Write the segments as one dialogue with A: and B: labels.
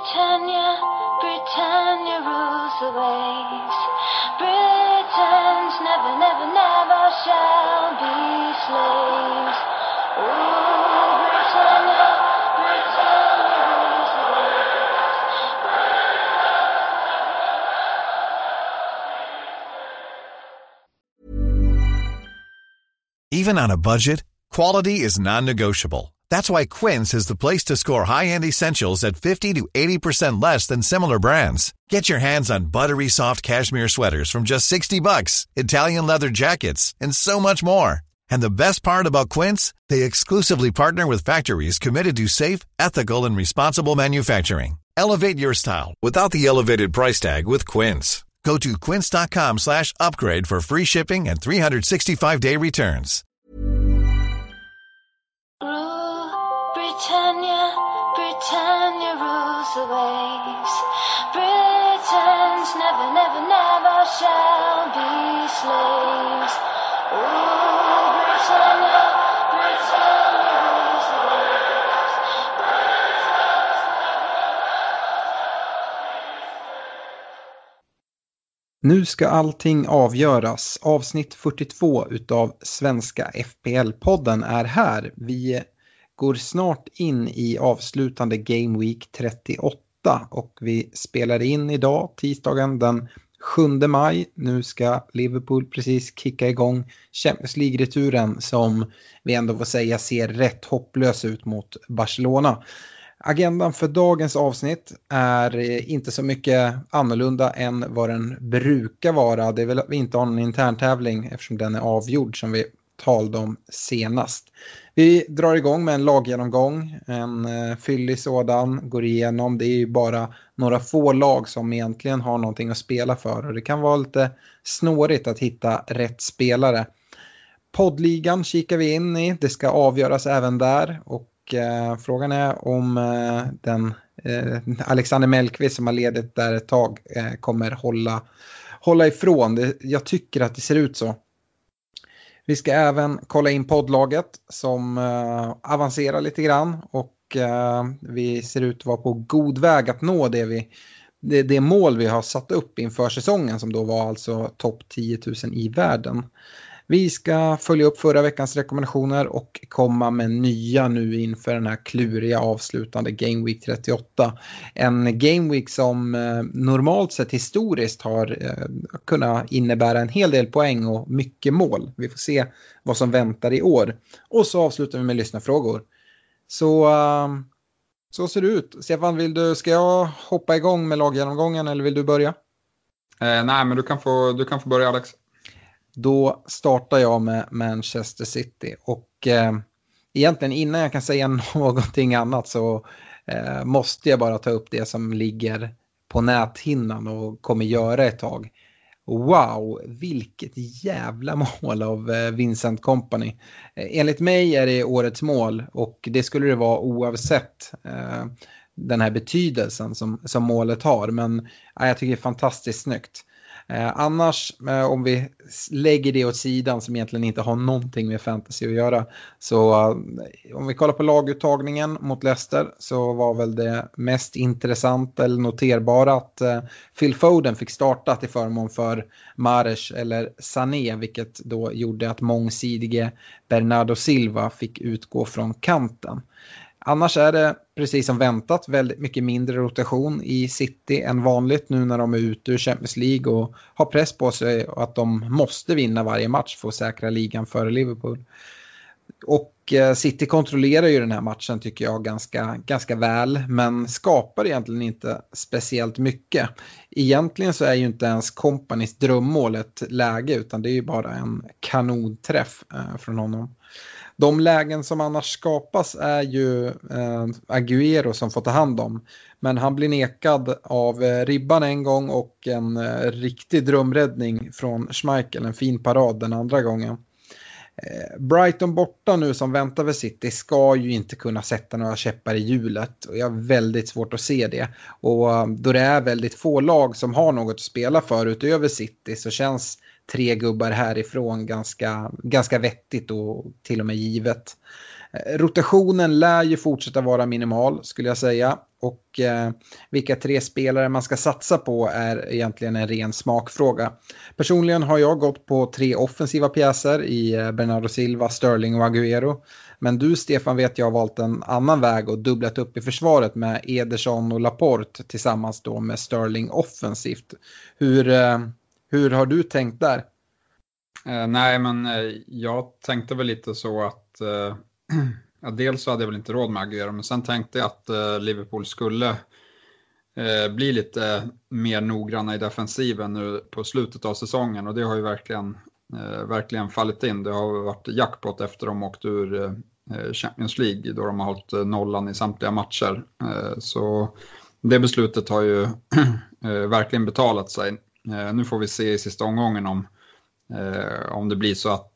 A: Britannia, Britannia rules the waves. Britons never, never, never shall be slaves. Oh, Britannia, Britannia rules the waves.
B: Even on a budget, quality is non-negotiable. That's why Quince is the place to score high-end essentials at 50 to 80% less than similar brands. Get your hands on buttery soft cashmere sweaters from just $60, Italian leather jackets, and so much more. And the best part about Quince, they exclusively partner with factories committed to safe, ethical, and responsible manufacturing. Elevate your style without the elevated price tag with Quince. Go to quince.com/upgrade for free shipping and 365-day returns.
A: Britannia, Britannia rules the waves. Britons never, never, never shall be slaves. Oh, Britannia, Britannia rules the waves.
C: Nu ska allting avgöras. Avsnitt 42 utav Svenska FPL-podden är här. Vi går snart in i avslutande Game Week 38 och vi spelar in idag, tisdagen den 7 maj. Nu ska Liverpool precis kicka igång Champions League-returen som vi ändå får säga ser rätt hopplös ut mot Barcelona. Agendan för dagens avsnitt är inte så mycket annorlunda än vad den brukar vara. Det är väl att vi inte har någon intern tävling eftersom den är avgjord som vi talade om senast. Vi drar igång med en laggenomgång, en fyllig sådan, går igenom. Det är ju bara några få lag som egentligen har någonting att spela för och det kan vara lite snårigt att hitta rätt spelare. Poddligan kikar vi in i, det ska avgöras även där och frågan är om Alexander Mellqvist som har ledigt där ett tag kommer hålla ifrån. Jag tycker att det ser ut så. Vi ska även kolla in poddlaget som avancerar lite grann och vi ser ut att vara på god väg att nå det mål vi har satt upp inför säsongen som då var alltså topp 10 000 i världen. Vi ska följa upp förra veckans rekommendationer och komma med nya nu inför den här kluriga avslutande Game Week 38. En Game Week som normalt sett historiskt har kunnat innebära en hel del poäng och mycket mål. Vi får se vad som väntar i år. Och så avslutar vi med lyssnarfrågor. Så ser det ut. Stefan, ska jag hoppa igång med laggenomgången eller vill du börja?
D: Nej, men du kan få börja, Alex.
C: Då startar jag med Manchester City och egentligen innan jag kan säga någonting annat så måste jag bara ta upp det som ligger på näthinnan och kommer göra ett tag. Wow, vilket jävla mål av Vincent Kompany. Enligt mig är det årets mål och det skulle det vara oavsett den här betydelsen som målet har. Men jag tycker det är fantastiskt snyggt. Annars, om vi lägger det åt sidan som egentligen inte har någonting med fantasy att göra, så om vi kollar på laguttagningen mot Leicester så var väl det mest intressanta eller noterbara att Phil Foden fick starta till förmån för Mahrez eller Sané, vilket då gjorde att mångsidige Bernardo Silva fick utgå från kanten. Annars är det precis som väntat väldigt mycket mindre rotation i City än vanligt nu när de är ute ur Champions League och har press på sig att de måste vinna varje match för att säkra ligan före Liverpool. Och City kontrollerar ju den här matchen tycker jag ganska väl, men skapar egentligen inte speciellt mycket. Egentligen så är ju inte ens Companys drömmål ett läge utan det är ju bara en kanonträff från honom. De lägen som annars skapas är ju Agüero som får ta hand om. Men han blir nekad av ribban en gång och en riktig drömräddning från Schmeichel. En fin parad den andra gången. Brighton borta nu som väntar vid City ska ju inte kunna sätta några käppar i hjulet. Och jag har väldigt svårt att se det. Och då det är väldigt få lag som har något att spela för utöver City så känns 3 gubbar härifrån ganska vettigt och till och med givet. Rotationen lär ju fortsätta vara minimal skulle jag säga. Och vilka 3 spelare man ska satsa på är egentligen en ren smakfråga. Personligen har jag gått på 3 offensiva pjäser i Bernardo Silva, Sterling och Agüero. Men du Stefan vet jag har valt en annan väg och dubblat upp i försvaret med Ederson och Laporte tillsammans då med Sterling offensivt. Hur har du tänkt där?
D: Nej, men jag tänkte väl lite så att ja, dels så hade jag väl inte råd med Agüero, men sen tänkte jag att Liverpool skulle bli lite mer noggranna i defensiven nu på slutet av säsongen, och det har ju verkligen fallit in. Det har varit jackpot efter de åkt ur Champions League då de har hållit nollan i samtliga matcher. Så det beslutet har ju verkligen betalat sig. Nu får vi se i sista omgången om det blir så att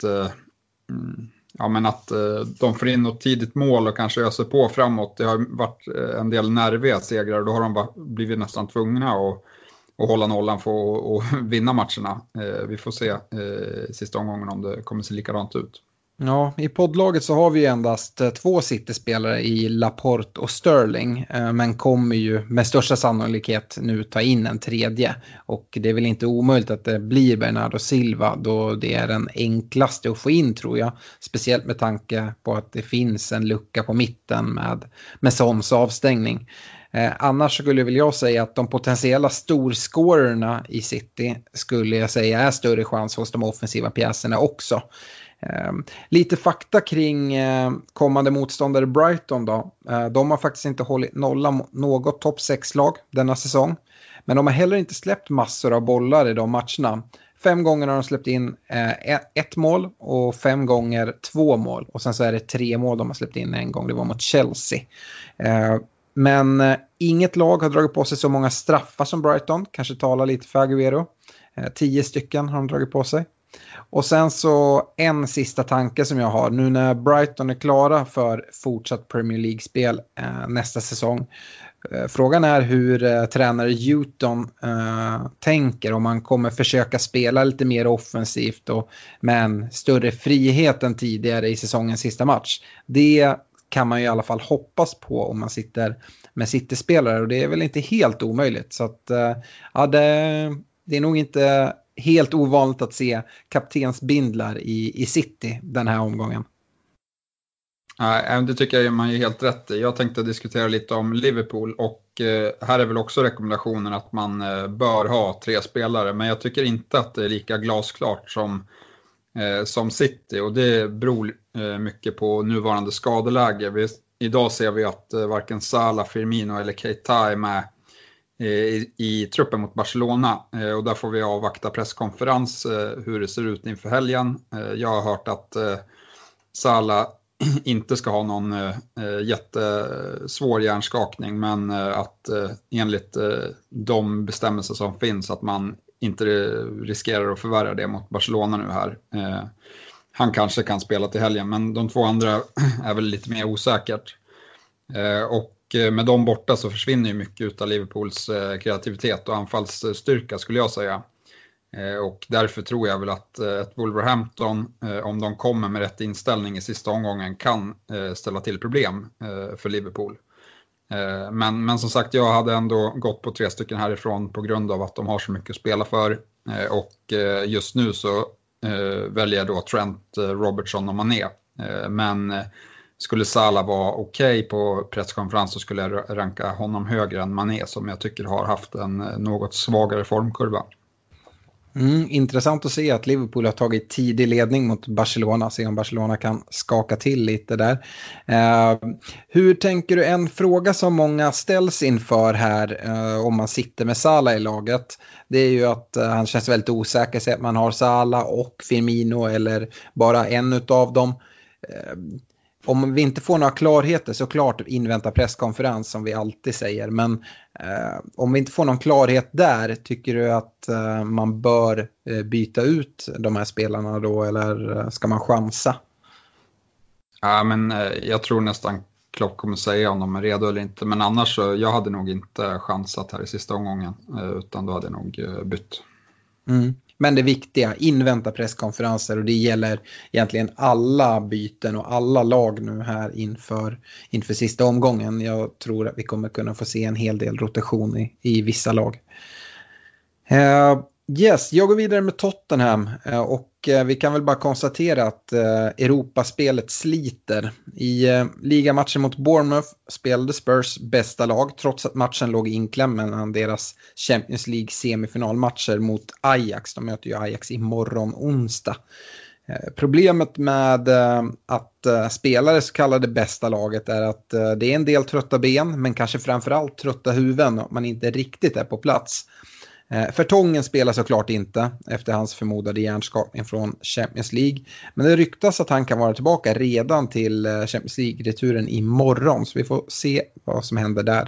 D: att de får in något tidigt mål och kanske öser på framåt. Det har varit en del nerviga segrar och då har de blivit nästan tvungna att hålla nollan för att vinna matcherna. Vi får se i sista omgången om det kommer se likadant ut.
C: Ja, i poddlaget så har vi ju endast 2 City-spelare i Laporte och Sterling, men kommer ju med största sannolikhet nu ta in en 3:e, och det är väl inte omöjligt att det blir Bernardo Silva då det är den enklaste att få in tror jag, speciellt med tanke på att det finns en lucka på mitten med Sons avstängning. Annars skulle jag säga att de potentiella storscorerna i City skulle jag säga är större chans hos de offensiva pjäserna också. Lite fakta kring kommande motståndare Brighton då. De har faktiskt inte hållit nolla något topp 6-lag denna säsong. Men de har heller inte släppt massor av bollar i de matcherna. 5 gånger har de släppt in 1 mål och 5 gånger 2 mål. Och sen så är det 3 mål de har släppt in en gång. Det var mot Chelsea. Men inget lag har dragit på sig så många straffar som Brighton. Kanske talar lite för Agüero. 10 stycken har de dragit på sig. Och sen så en sista tanke som jag har. Nu när Brighton är klara för fortsatt Premier League-spel nästa säsong. Frågan är hur tränare Houghton tänker. Om man kommer försöka spela lite mer offensivt och med en större frihet än tidigare i säsongens sista match. Det kan man ju i alla fall hoppas på om man sitter med City-spelare. Och det är väl inte helt omöjligt. Så att ja, det är nog inte helt ovanligt att se kaptensbindlar i City den här omgången.
D: Nej, det tycker jag man är helt rätt i. Jag tänkte diskutera lite om Liverpool, och här är väl också rekommendationen att man bör ha 3 spelare, men jag tycker inte att det är lika glasklart som City, och det beror mycket på nuvarande skadeläge. Idag ser vi att varken Salah, Firmino eller Keita är med i truppen mot Barcelona, och där får vi avvakta presskonferens hur det ser ut inför helgen. Jag har hört att Salah inte ska ha någon jättesvår hjärnskakning, men att enligt de bestämmelser som finns att man inte riskerar att förvärra det mot Barcelona nu här. Han kanske kan spela till helgen, men de 2 andra är väl lite mer osäkert. Och med dem borta så försvinner ju mycket av Liverpools kreativitet och anfallsstyrka skulle jag säga. Och därför tror jag väl att ett Wolverhampton, om de kommer med rätt inställning i sista omgången, kan ställa till problem för Liverpool. Men som sagt, jag hade ändå gått på 3 stycken härifrån på grund av att de har så mycket att spela för. Och just nu så väljer jag då Trent, Robertson och Mané. Men skulle Salah vara okej på presskonferens så skulle jag ranka honom högre än Mané, som jag tycker har haft en något svagare formkurva.
C: Intressant att se att Liverpool har tagit tidig ledning mot Barcelona. Se om Barcelona kan skaka till lite där. Hur tänker du, en fråga som många ställs inför här om man sitter med Salah i laget, det är ju att han känns väldigt osäker. Så att man har Salah och Firmino eller bara en utav dem. Om vi inte får några klarheter, så klart invänta presskonferens som vi alltid säger. Men om vi inte får någon klarhet där, tycker du att man bör byta ut de här spelarna då, eller ska man chansa?
D: Ja, men jag tror nästan Klopp kommer säga om de är redo eller inte. Men annars så, jag hade nog inte chansat här i sista omgången, utan då hade jag nog bytt.
C: Men det viktiga, invänta presskonferenser, och det gäller egentligen alla byten och alla lag nu här inför sista omgången. Jag tror att vi kommer kunna få se en hel del rotation i vissa lag. Yes, jag går vidare med Tottenham och vi kan väl bara konstatera att Europaspelet sliter. I ligamatchen mot Bournemouth spelade Spurs bästa lag trots att matchen låg inklämd mellan deras Champions League semifinalmatcher mot Ajax. De möter ju Ajax imorgon onsdag. Problemet med att spela det så kallade bästa laget är att det är en del trötta ben, men kanske framförallt trötta huvuden och man inte riktigt är på plats. Vertonghen spelar såklart inte efter hans förmodade hjärnskakning från Champions League. Men det ryktas att han kan vara tillbaka redan till Champions League-returen imorgon. Så vi får se vad som händer där.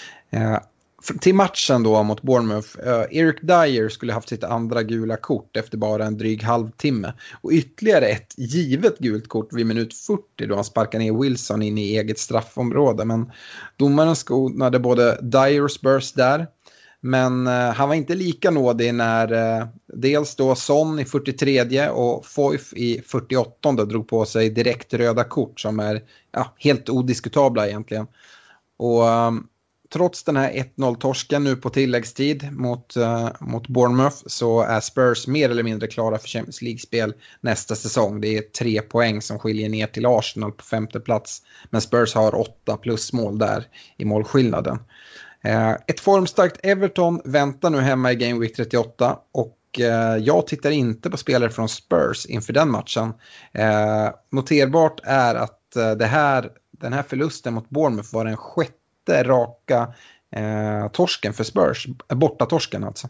C: Till matchen då mot Bournemouth. Eric Dyer skulle haft sitt andra gula kort efter bara en dryg halvtimme. Och ytterligare ett givet gult kort vid minut 40 då han sparkar ner Wilson in i eget straffområde. Men domaren skonade både Dyer och Spurs där. Men han var inte lika nådig när dels då Son i 43 och Foyth i 48 drog på sig direkt röda kort som är helt odiskutabla egentligen. Och trots den här 1-0-torsken nu på tilläggstid mot Bournemouth så är Spurs mer eller mindre klara för Champions League-spel nästa säsong. Det är 3 poäng som skiljer ner till Arsenal på 5:e plats. Men Spurs har 8 plusmål där i målskillnaden. Ett formstarkt Everton väntar nu hemma i Game Week 38 och jag tittar inte på spelare från Spurs inför den matchen. Noterbart är att den här förlusten mot Bournemouth var den 6:e raka torsken för Spurs, bortatorsken alltså.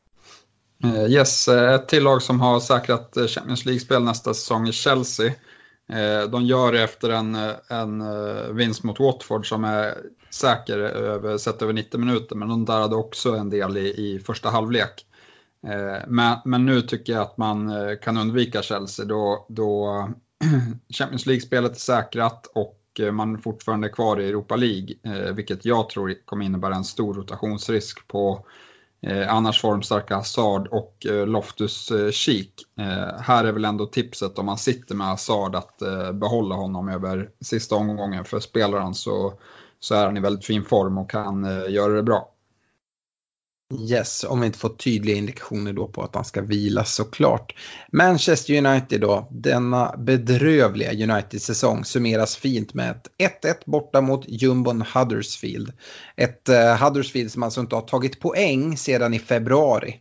D: Yes, ett till lag som har säkrat Champions League-spel nästa säsong är Chelsea. De gör det efter en vinst mot Watford som är säker sett över 90 minuter, men de där hade också en del i första halvlek. Men nu tycker jag att man kan undvika Chelsea då Champions League-spelet är säkrat och man är fortfarande kvar i Europa League, vilket jag tror kommer innebära en stor rotationsrisk på annars formstarka Hazard och Loftus-Cheek. Här är väl ändå tipset om man sitter med Hazard att behålla honom över sista omgången, för spelaren så är han i väldigt fin form och kan göra det bra.
C: Yes, om vi inte får tydliga indikationer då på att han ska vila såklart. Manchester United då, denna bedrövliga United-säsong summeras fint med ett 1-1 borta mot Jumbon Huddersfield. Ett Huddersfield som alltså inte har tagit poäng sedan i februari.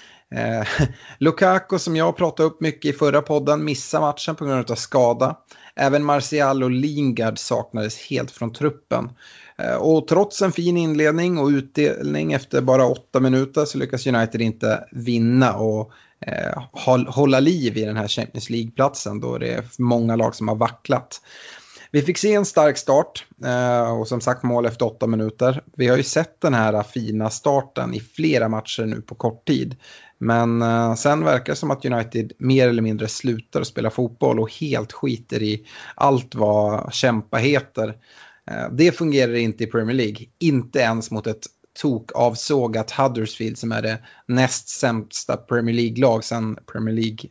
C: Lukaku som jag pratade upp mycket i förra podden missar matchen på grund av skada. Även Martial och Lingard saknades helt från truppen. Och trots en fin inledning och utdelning efter bara 8 minuter så lyckas United inte vinna och hålla liv i den här Champions League-platsen då det är många lag som har vacklat. Vi fick se en stark start och som sagt mål efter 8 minuter. Vi har ju sett den här fina starten i flera matcher nu på kort tid. Men sen verkar det som att United mer eller mindre slutar att spela fotboll och helt skiter i allt vad kämpa heter. Det fungerar inte i Premier League. Inte ens mot ett avsågat Huddersfield som är det näst sämsta Premier League-lag sedan Premier League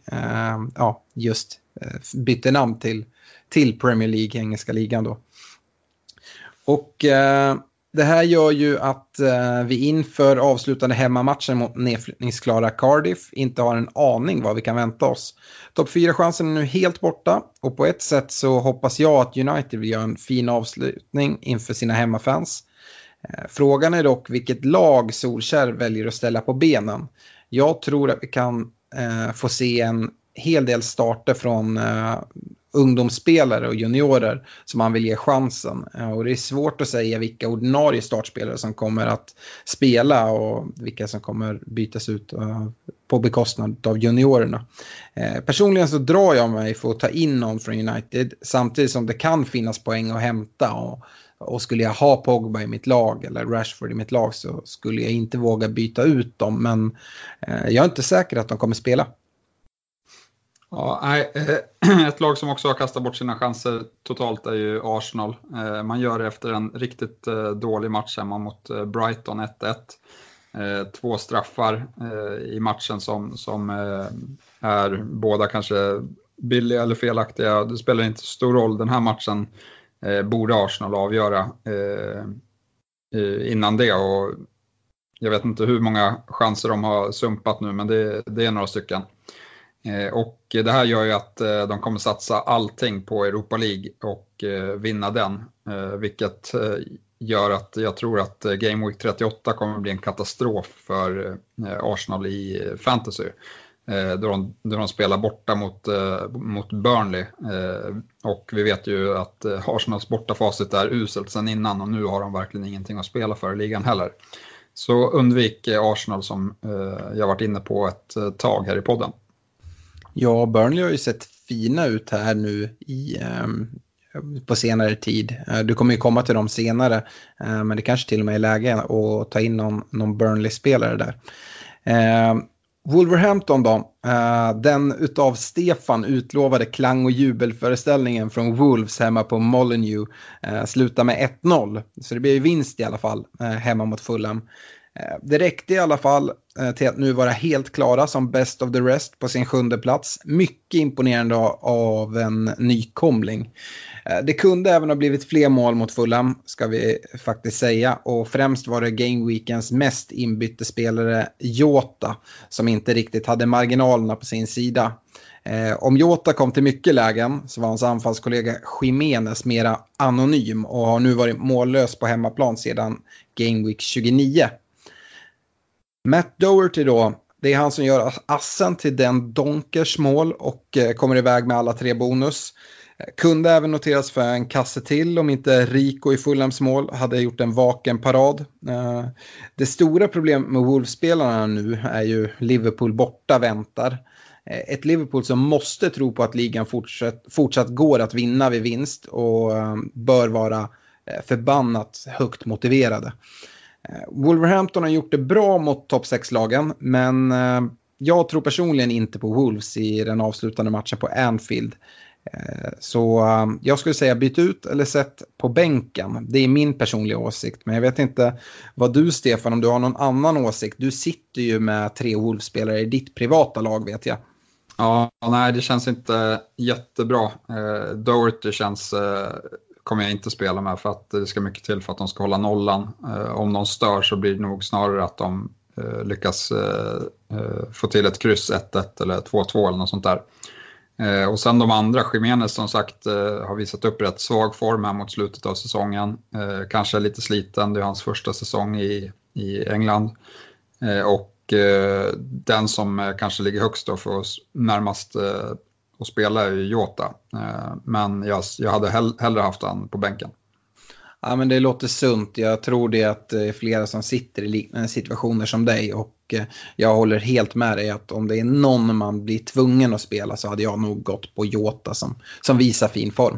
C: bytte namn till Premier League, engelska ligan då. Och det här gör ju att vi inför avslutande hemmamatchen mot nedflyttningsklara Cardiff inte har en aning vad vi kan vänta oss. Topp 4-chansen är nu helt borta och på ett sätt så hoppas jag att United vill göra en fin avslutning inför sina hemmafans. Frågan är dock vilket lag Solskjær väljer att ställa på benen. Jag tror att vi kan få se en hel del starter från ungdomsspelare och juniorer som man vill ge chansen. Och det är svårt att säga vilka ordinarie startspelare som kommer att spela och vilka som kommer bytas ut på bekostnad av juniorerna. Personligen så drar jag mig för att ta in någon från United samtidigt som det kan finnas poäng att hämta och skulle jag ha Pogba i mitt lag eller Rashford i mitt lag så skulle jag inte våga byta ut dem, men jag är inte säker att de kommer spela.
D: Ja, ett lag som också har kastat bort sina chanser totalt är ju Arsenal. Man gör det efter en riktigt dålig match hemma mot Brighton 1-1. 2 straffar i matchen som är båda kanske billiga eller felaktiga. Det spelar inte så stor roll. Den här matchen borde Arsenal avgöra innan det, och jag vet inte hur många chanser de har sumpat nu, men det är några stycken. Och det här gör ju att de kommer satsa allting på Europa League och vinna den, vilket gör att jag tror att Game Week 38 kommer bli en katastrof för Arsenal i fantasy. Då de spelar borta mot Burnley, och vi vet ju att Arsenals bortafacit är uselt sedan innan, och nu har de verkligen ingenting att spela för i ligan heller. Så undvik Arsenal, som jag varit inne på ett tag här i podden.
C: Ja, Burnley har ju sett fina ut här nu på senare tid. Du kommer ju komma till dem senare, men det kanske till och med är läge att ta in någon Burnley-spelare där. Wolverhampton då, den utav Stefan utlovade klang- och jubelföreställningen från Wolves hemma på Molineux slutar med 1-0. Så det blir ju vinst i alla fall hemma mot Fulham. Det räckte i alla fall till att nu vara helt klara som best of the rest på sin 7:e plats. Mycket imponerande av en nykomling. Det kunde även ha blivit fler mål mot Fulham, ska vi faktiskt säga. Och främst var det Game Weekends mest inbytte spelare Jota som inte riktigt hade marginalerna på sin sida. Om Jota kom till mycket lägen så var hans anfallskollega Jimenez mera anonym och har nu varit mållös på hemmaplan sedan Game Week 29. Matt Doherty då, det är han som gör assen till den Donkers mål och kommer iväg med alla 3 bonus. Kunde även noteras för en kasse till om inte Rico i Fulhams mål hade gjort en vaken parad. Det stora problemet med Wolves-spelarna nu är ju Liverpool borta väntar. Ett Liverpool som måste tro på att ligan fortsatt går att vinna vid vinst och bör vara förbannat högt motiverade. Wolverhampton har gjort det bra mot topp 6-lagen, men jag tror personligen inte på Wolves i den avslutande matchen på Anfield. Så jag skulle säga byt ut eller sätt på bänken. Det är min personliga åsikt, men jag vet inte vad du, Stefan, om du har någon annan åsikt. Du sitter ju med 3 Wolves-spelare i ditt privata lag, vet jag.
D: Ja, nej, det känns inte jättebra. Doherty kommer jag inte spela med, för att det ska mycket till för att de ska hålla nollan. Om de stör så blir det nog snarare att de lyckas få till ett kryss 1-1 eller 2-2 eller något sånt där. Och sen de andra, Jimenez som sagt har visat upp rätt svag form här mot slutet av säsongen. Kanske lite sliten, det är hans första säsong i England. Och den som kanske ligger högst då för oss närmast att spela är Jota. Men jag hade hellre haft han på bänken.
C: Ja, men det låter sunt. Jag tror det att det är flera som sitter i liknande situationer som dig, och jag håller helt med dig att om det är någon man blir tvungen att spela så hade jag nog gått på Jota som visar fin form.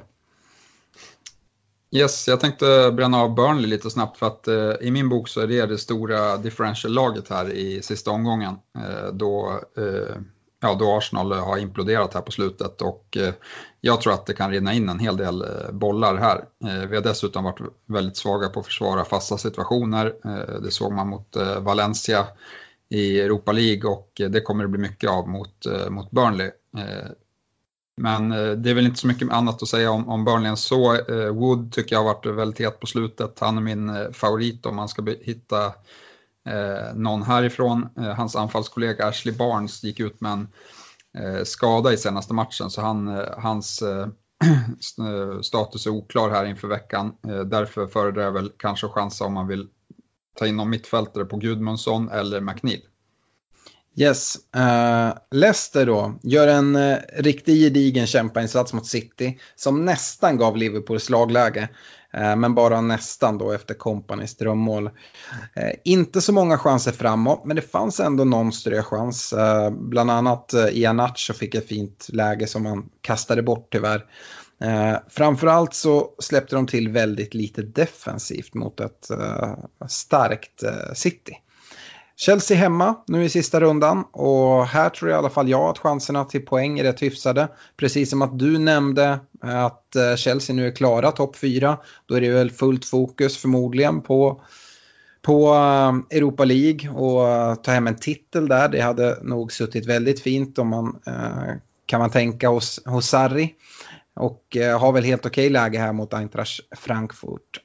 D: Yes, jag tänkte bränna av Burnley lite snabbt, för att i min bok så är det stora differential-laget här i sista omgången då Arsenal har imploderat här på slutet, och jag tror att det kan rinna in en hel del bollar här. Vi har dessutom varit väldigt svaga på att försvara fasta situationer. Det såg man mot Valencia i Europa League, och det kommer det bli mycket av mot Burnley. Men det är väl inte så mycket annat att säga om Burnley än så. Wood tycker jag har varit väldigt het på slutet. Han är min favorit om man ska hitta någon härifrån. Hans anfallskollega Ashley Barnes gick ut med en skada i senaste matchen, så hans status är oklar här inför veckan. Därför föredrar jag väl kanske chansa om man vill ta in någon mittfältare på Gudmundsson eller McNeil.
C: Yes, Leicester då gör en riktig gedigen kämpainsats mot City som nästan gav Liverpool slagläge, men bara nästan då efter Companys drömmål. Inte så många chanser framåt, men det fanns ändå någon större chans. Bland annat Iheanacho fick ett fint läge som man kastade bort tyvärr. Framförallt så släppte de till väldigt lite defensivt mot ett starkt City. Chelsea hemma nu i sista rundan, och här tror jag i alla fall jag att chanserna till poäng är rätt hyfsade. Precis som att du nämnde att Chelsea nu är klara topp 4, då är det väl fullt fokus förmodligen på på Europa League och ta hem en titel där. Det hade nog suttit väldigt fint om man kan man tänka hos Sarri. Och har väl helt okej läge här mot Eintracht Frankfurt.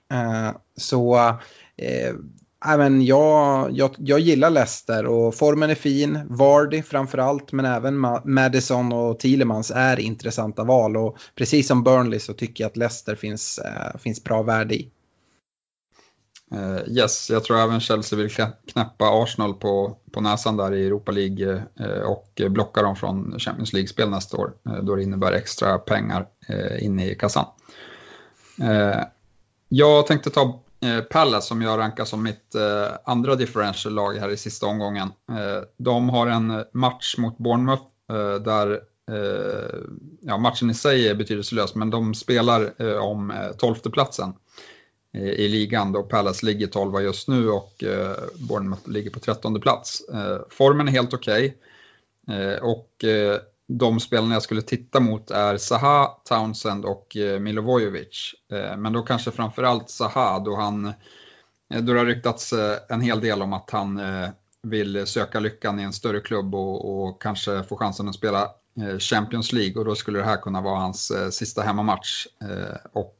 C: Även jag gillar Leicester och formen är fin. Vardy framförallt, men även Maddison och Tielemans är intressanta val. Och precis som Burnley så tycker jag att Leicester finns bra värde i.
D: Yes, jag tror även Chelsea vill knäppa Arsenal på näsan där i Europa League och blocka dem från Champions League-spel nästa år, då det innebär extra pengar in i kassan. Jag tänkte ta Palace som jag rankar som mitt andra differential-lag här i sista omgången. De har en match mot Bournemouth där matchen i sig är betydelselös, men de spelar om 12:e platsen i ligan då Palace ligger 12 just nu och Bournemouth ligger på 13:e plats. Formen är helt okej. Och de spelarna jag skulle titta mot är Zaha, Townsend och Milivojevic. Men då kanske framförallt Zaha, då det har ryktats en hel del om att han vill söka lyckan i en större klubb och kanske få chansen att spela Champions League, och då skulle det här kunna vara hans sista hemmamatch. Och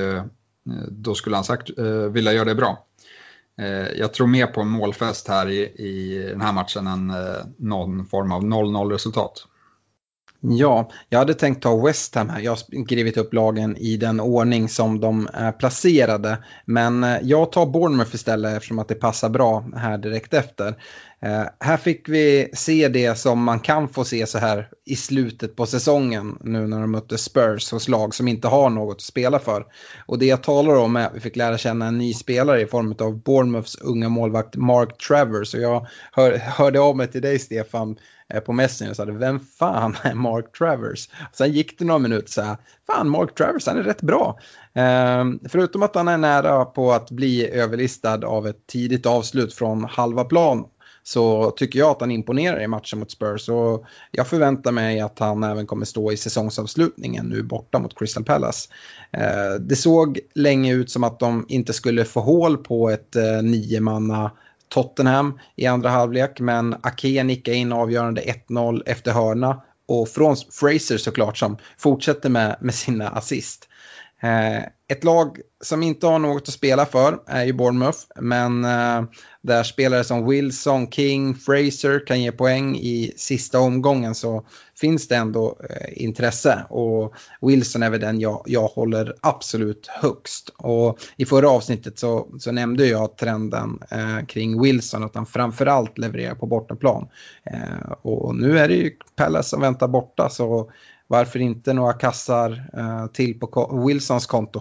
D: då skulle han sagt vilja göra det bra. Jag tror mer på en målfest här i den här matchen än någon form av 0-0 resultat.
C: Ja, jag hade tänkt ta West Ham här. Jag har skrivit upp lagen i den ordning som de är placerade. Men jag tar Bournemouth istället eftersom att det passar bra här direkt efter. Här fick vi se det som man kan få se så här i slutet på säsongen nu när de mötte Spurs hos lag som inte har något att spela för. Och det jag talar om är att vi fick lära känna en ny spelare i form av Bournemouths unga målvakt Mark Travers. Och jag hörde av mig till dig, Stefan, på Messenger och sa, vem fan är Mark Travers? Sen gick det några minuter och sa, fan, Mark Travers, han är rätt bra. Förutom att han är nära på att bli överlistad av ett tidigt avslut från halva plan, så tycker jag att han imponerar i matchen mot Spurs. Och jag förväntar mig att han även kommer stå i säsongsavslutningen nu borta mot Crystal Palace. Det såg länge ut som att de inte skulle få hål på ett 9-manna Tottenham i andra halvlek, men Ake nickade in avgörande 1-0 efter hörna, och från Fraser såklart som fortsätter med sina assist. Ett lag som inte har något att spela för är ju Bournemouth, men där spelare som Wilson, King, Fraser kan ge poäng i sista omgången, så finns det ändå intresse, och Wilson är väl den jag håller absolut högst. Och i förra avsnittet så nämnde jag trenden kring Wilson, att han framförallt levererar på bortaplan, och nu är det ju Palace som väntar borta, så varför inte några kassar till på Wilsons konto?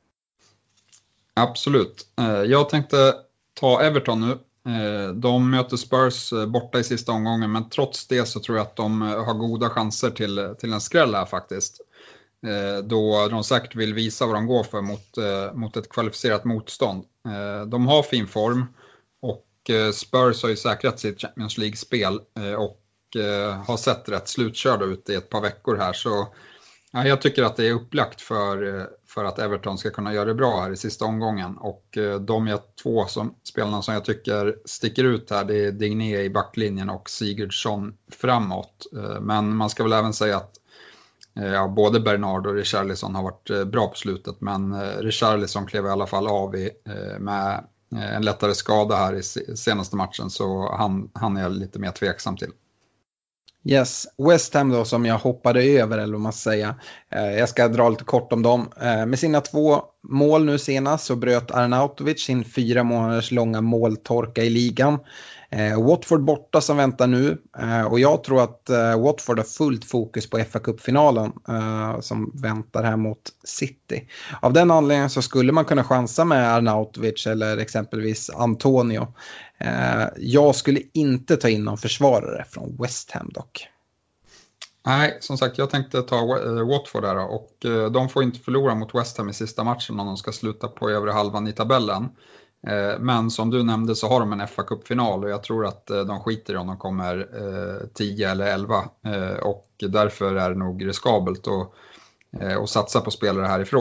D: Absolut. Jag tänkte ta Everton nu. De möter Spurs borta i sista omgången, men trots det så tror jag att de har goda chanser till en skräll här faktiskt. Då de säkert vill visa vad de går för mot ett kvalificerat motstånd. De har fin form, och Spurs har ju säkrat sitt Champions League-spel och har sett rätt slutkörda ut i ett par veckor här, så ja, jag tycker att det är upplagt för att Everton ska kunna göra det bra här i sista omgången. Och de två spelarna som jag tycker sticker ut här, det är Digne i backlinjen och Sigurdsson framåt. Men man ska väl även säga att både Bernard och Richarlison har varit bra på slutet, men Richarlison klev i alla fall av med en lättare skada här i senaste matchen, så han är jag lite mer tveksam till.
C: Yes, West Ham då, som jag hoppade över, eller vad man ska säga. Jag ska dra lite kort om dem. Med sina 2 mål nu senast så bröt Arnautovic sin 4 månaders långa måltorka i ligan. Watford borta som väntar nu, och jag tror att Watford har fullt fokus på FA-cupfinalen som väntar här mot City. Av den anledningen så skulle man kunna chansa med Arnautovic eller exempelvis Antonio. Jag skulle inte ta in någon försvarare från West Ham dock.
D: Nej, som sagt, jag tänkte ta Watford där då, och de får inte förlora mot West Ham i sista matchen om de ska sluta på övre halvan i tabellen. Men som du nämnde så har de en FA-cupfinal, och jag tror att de skiter i om de kommer 10 eller 11, och därför är det nog riskabelt att satsa på spelare härifrån.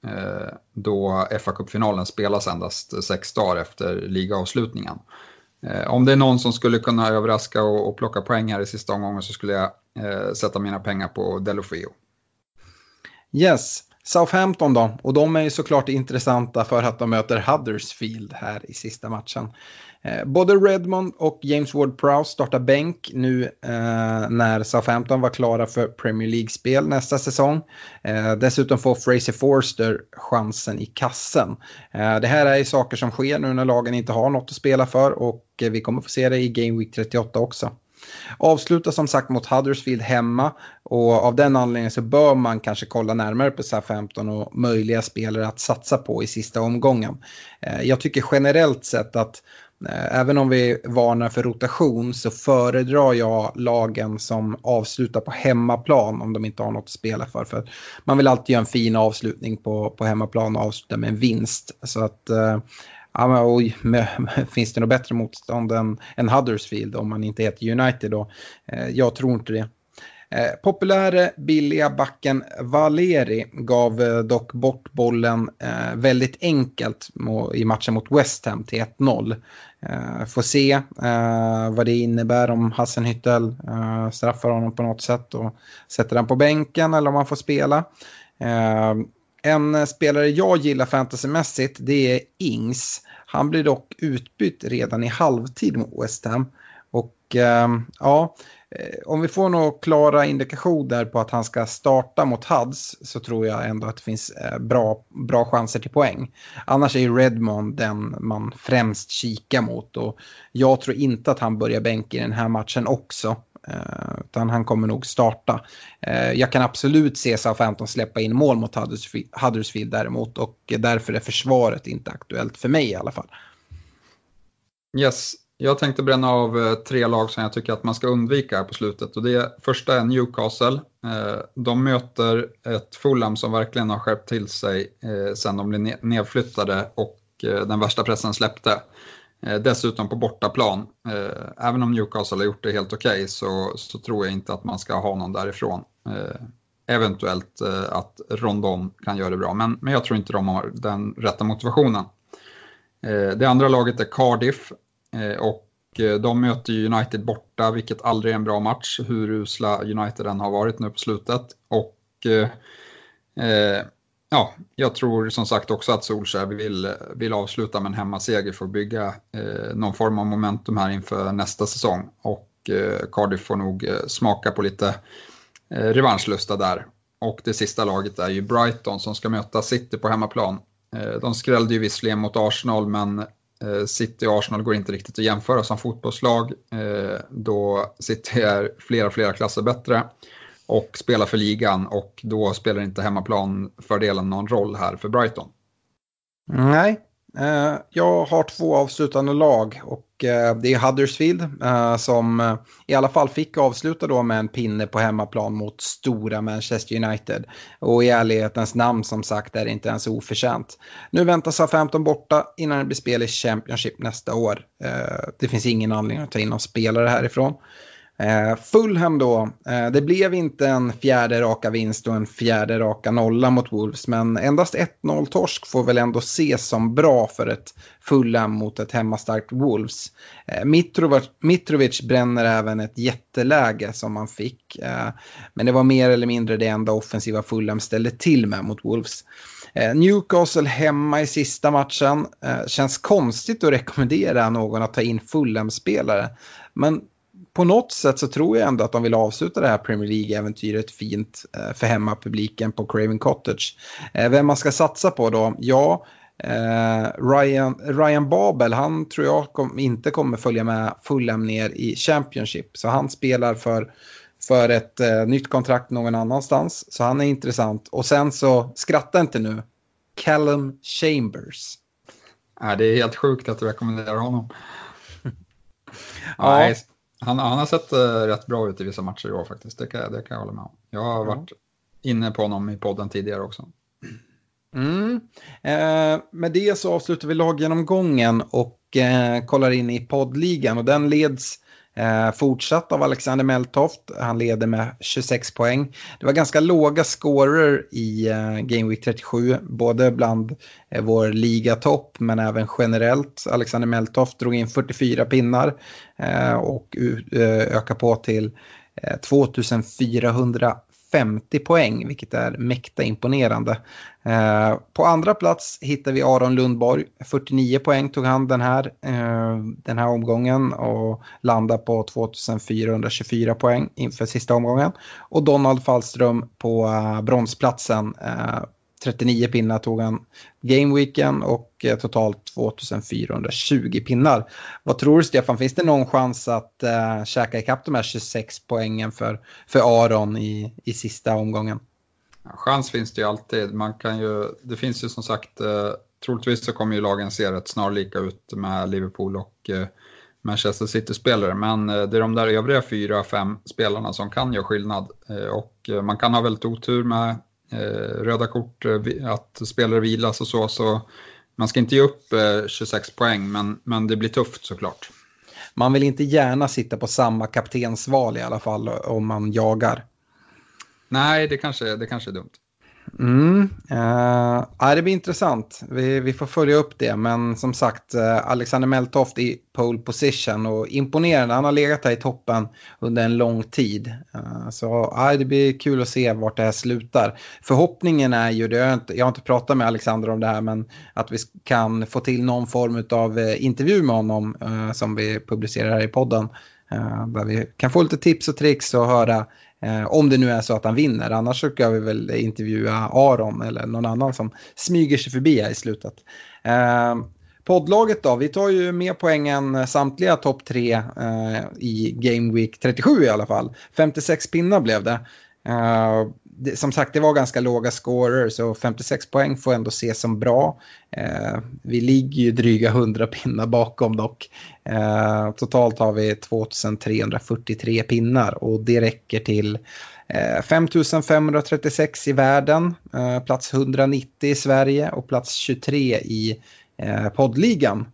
D: då FA-cupfinalen spelas endast 6 dagar efter ligaavslutningen. Om det är någon som skulle kunna överraska och plocka poäng här i sista omgången så skulle jag sätta mina pengar på Deulofeu.
C: Yes, Southampton då, och de är ju såklart intressanta för att de möter Huddersfield här i sista matchen. Både Redmond och James Ward-Prowse startar bänk nu när Southampton var klara för Premier League-spel nästa säsong. Dessutom får Fraser Forster chansen i kassen. Det här är ju saker som sker nu när lagen inte har något att spela för, och vi kommer få se det i Game Week 38 också. Avslutar som sagt mot Huddersfield hemma, och av den anledningen så bör man kanske kolla närmare på Southampton och möjliga spelare att satsa på i sista omgången. Jag tycker generellt sett att även om vi varnar för rotation så föredrar jag lagen som avslutar på hemmaplan om de inte har något att spela för man vill alltid göra en fin avslutning på hemmaplan och avsluta med en vinst. Så att finns det något bättre motstånd än Huddersfield om man inte heter United då? Jag tror inte det. Populära billiga backen Valeri gav dock bort bollen väldigt enkelt i matchen mot West Ham till 1-0. Får se vad det innebär om Hasenhüttl straffar honom på något sätt och sätter den på bänken eller om han får spela. En spelare jag gillar fantasymässigt, det är Ings. Han blir dock utbytt redan i halvtid mot West Ham. Och om vi får några klara indikationer på att han ska starta mot Huds så tror jag ändå att det finns bra chanser till poäng. Annars är ju Redmond den man främst kikar mot, och jag tror inte att han börjar bänka i den här matchen också. Utan han kommer nog starta. Jag kan absolut se Southampton släppa in mål mot Huddersfield däremot, och därför är försvaret inte aktuellt för mig i alla fall.
D: Yes, jag tänkte bränna av 3 lag som jag tycker att man ska undvika här på slutet. Och det första är Newcastle. De möter ett Fulham som verkligen har skärpt till sig sen de blev nedflyttade och den värsta pressen släppte. Dessutom på bortaplan. Även om Newcastle har gjort det helt okej så tror jag inte att man ska ha någon därifrån. Eventuellt att Rondon kan göra det bra. Men jag tror inte de har den rätta motivationen. Det andra laget är Cardiff. Och de möter United borta, vilket aldrig är en bra match. Hur usla United än har varit nu på slutet. Och jag tror som sagt också att Solskjaer vill avsluta med en hemmaseger för att bygga någon form av momentum här inför nästa säsong. Och Cardiff får nog smaka på lite revanschlusta där. Och det sista laget är ju Brighton som ska möta City på hemmaplan. De skrällde ju visserligen mot Arsenal, men City och Arsenal går inte riktigt att jämföra som fotbollslag. Då City är flera klasser bättre och spelar för ligan, och då spelar inte hemmaplan-fördelen någon roll här för Brighton.
C: Nej, jag har 2 avslutande lag, och det är Huddersfield som i alla fall fick avsluta då med en pinne på hemmaplan mot stora Manchester United. Och i ärlighetens namn som sagt är det inte ens oförtjänt. Nu väntas Southampton borta innan det blir spel i Championship nästa år. Det finns ingen anledning att ta in någon spelare härifrån. Fulham då, det blev inte en 4:e raka vinst och en 4:e raka nolla mot Wolves, men endast 1-0 torsk får väl ändå ses som bra för ett Fulham mot ett hemmastarkt Wolves. Mitrovic bränner även ett jätteläge som man fick, men det var mer eller mindre det enda offensiva Fulham ställde till med mot Wolves. Newcastle hemma i sista matchen, känns konstigt att rekommendera någon att ta in Fulham-spelare, men på något sätt så tror jag ändå att de vill avsluta det här Premier League-äventyret fint för hemmapubliken på Craven Cottage. Vem man ska satsa på då? Ja, Ryan Babel, han tror jag inte kommer följa med Fulham ner i Championship. Så han spelar för ett nytt kontrakt någon annanstans. Så han är intressant. Och sen så, skratta inte nu, Callum Chambers.
D: Det är helt sjukt att du rekommenderar honom.
C: Ja.
D: Han har sett rätt bra ut i vissa matcher i år faktiskt. Det kan jag hålla med om. Jag har varit inne på honom i podden tidigare också.
C: Med det så avslutar vi laggenomgången och kollar in i poddligan. Och den leds Fortsatt av Alexander Meltoft, han leder med 26 poäng. Det var ganska låga scorer i Game Week 37, både bland vår ligatopp men även generellt. Alexander Meltoft drog in 44 pinnar och ökar på till 2450 poäng, vilket är mäkta imponerande. På andra plats hittar vi Aron Lundborg. 49 poäng tog han den här omgången och landar på 2424 poäng inför sista omgången. Och Donald Fallström på bronsplatsen. 39 pinnar tog han gameweeken och totalt 2420 pinnar. Vad tror du, Stefan? Finns det någon chans att käka ikapp de här 26 poängen för Aron i sista omgången?
D: Ja, chans finns det ju alltid. Det finns ju som sagt, troligtvis så kommer ju lagen se rätt snarlika ut med Liverpool och Manchester City-spelare. Men det är de där övriga 4-5 spelarna som kan göra skillnad. Och man kan ha väldigt otur med röda kort, att spelare vilas och så man ska inte ge upp 26 poäng, men det blir tufft såklart.
C: Man vill inte gärna sitta på samma kaptensval i alla fall om man jagar.
D: Nej, det kanske är dumt.
C: Det blir intressant. Vi får följa upp det. Men som sagt, Alexander Meltoft i pole position och imponerande. Han har legat här i toppen under en lång tid. Så det blir kul att se vart det här slutar. Förhoppningen är ju, jag har inte pratat med Alexander om det här, men att vi kan få till någon form av intervju med honom som vi publicerar här i podden. Där vi kan få lite tips och tricks och höra om det nu är så att han vinner. Annars så kan vi väl intervjua Aron eller någon annan som smyger sig förbi här i slutet. Poddlaget då, vi tar ju mer poängen samtliga topp 3 i Game Week 37 i alla fall. 56 pinnar blev det. Som sagt, det var ganska låga scorer, så 56 poäng får ändå ses som bra. Vi ligger ju dryga 100 pinnar bakom dock. Totalt har vi 2343 pinnar och det räcker till 5536 i världen, plats 190 i Sverige och plats 23 i poddligan.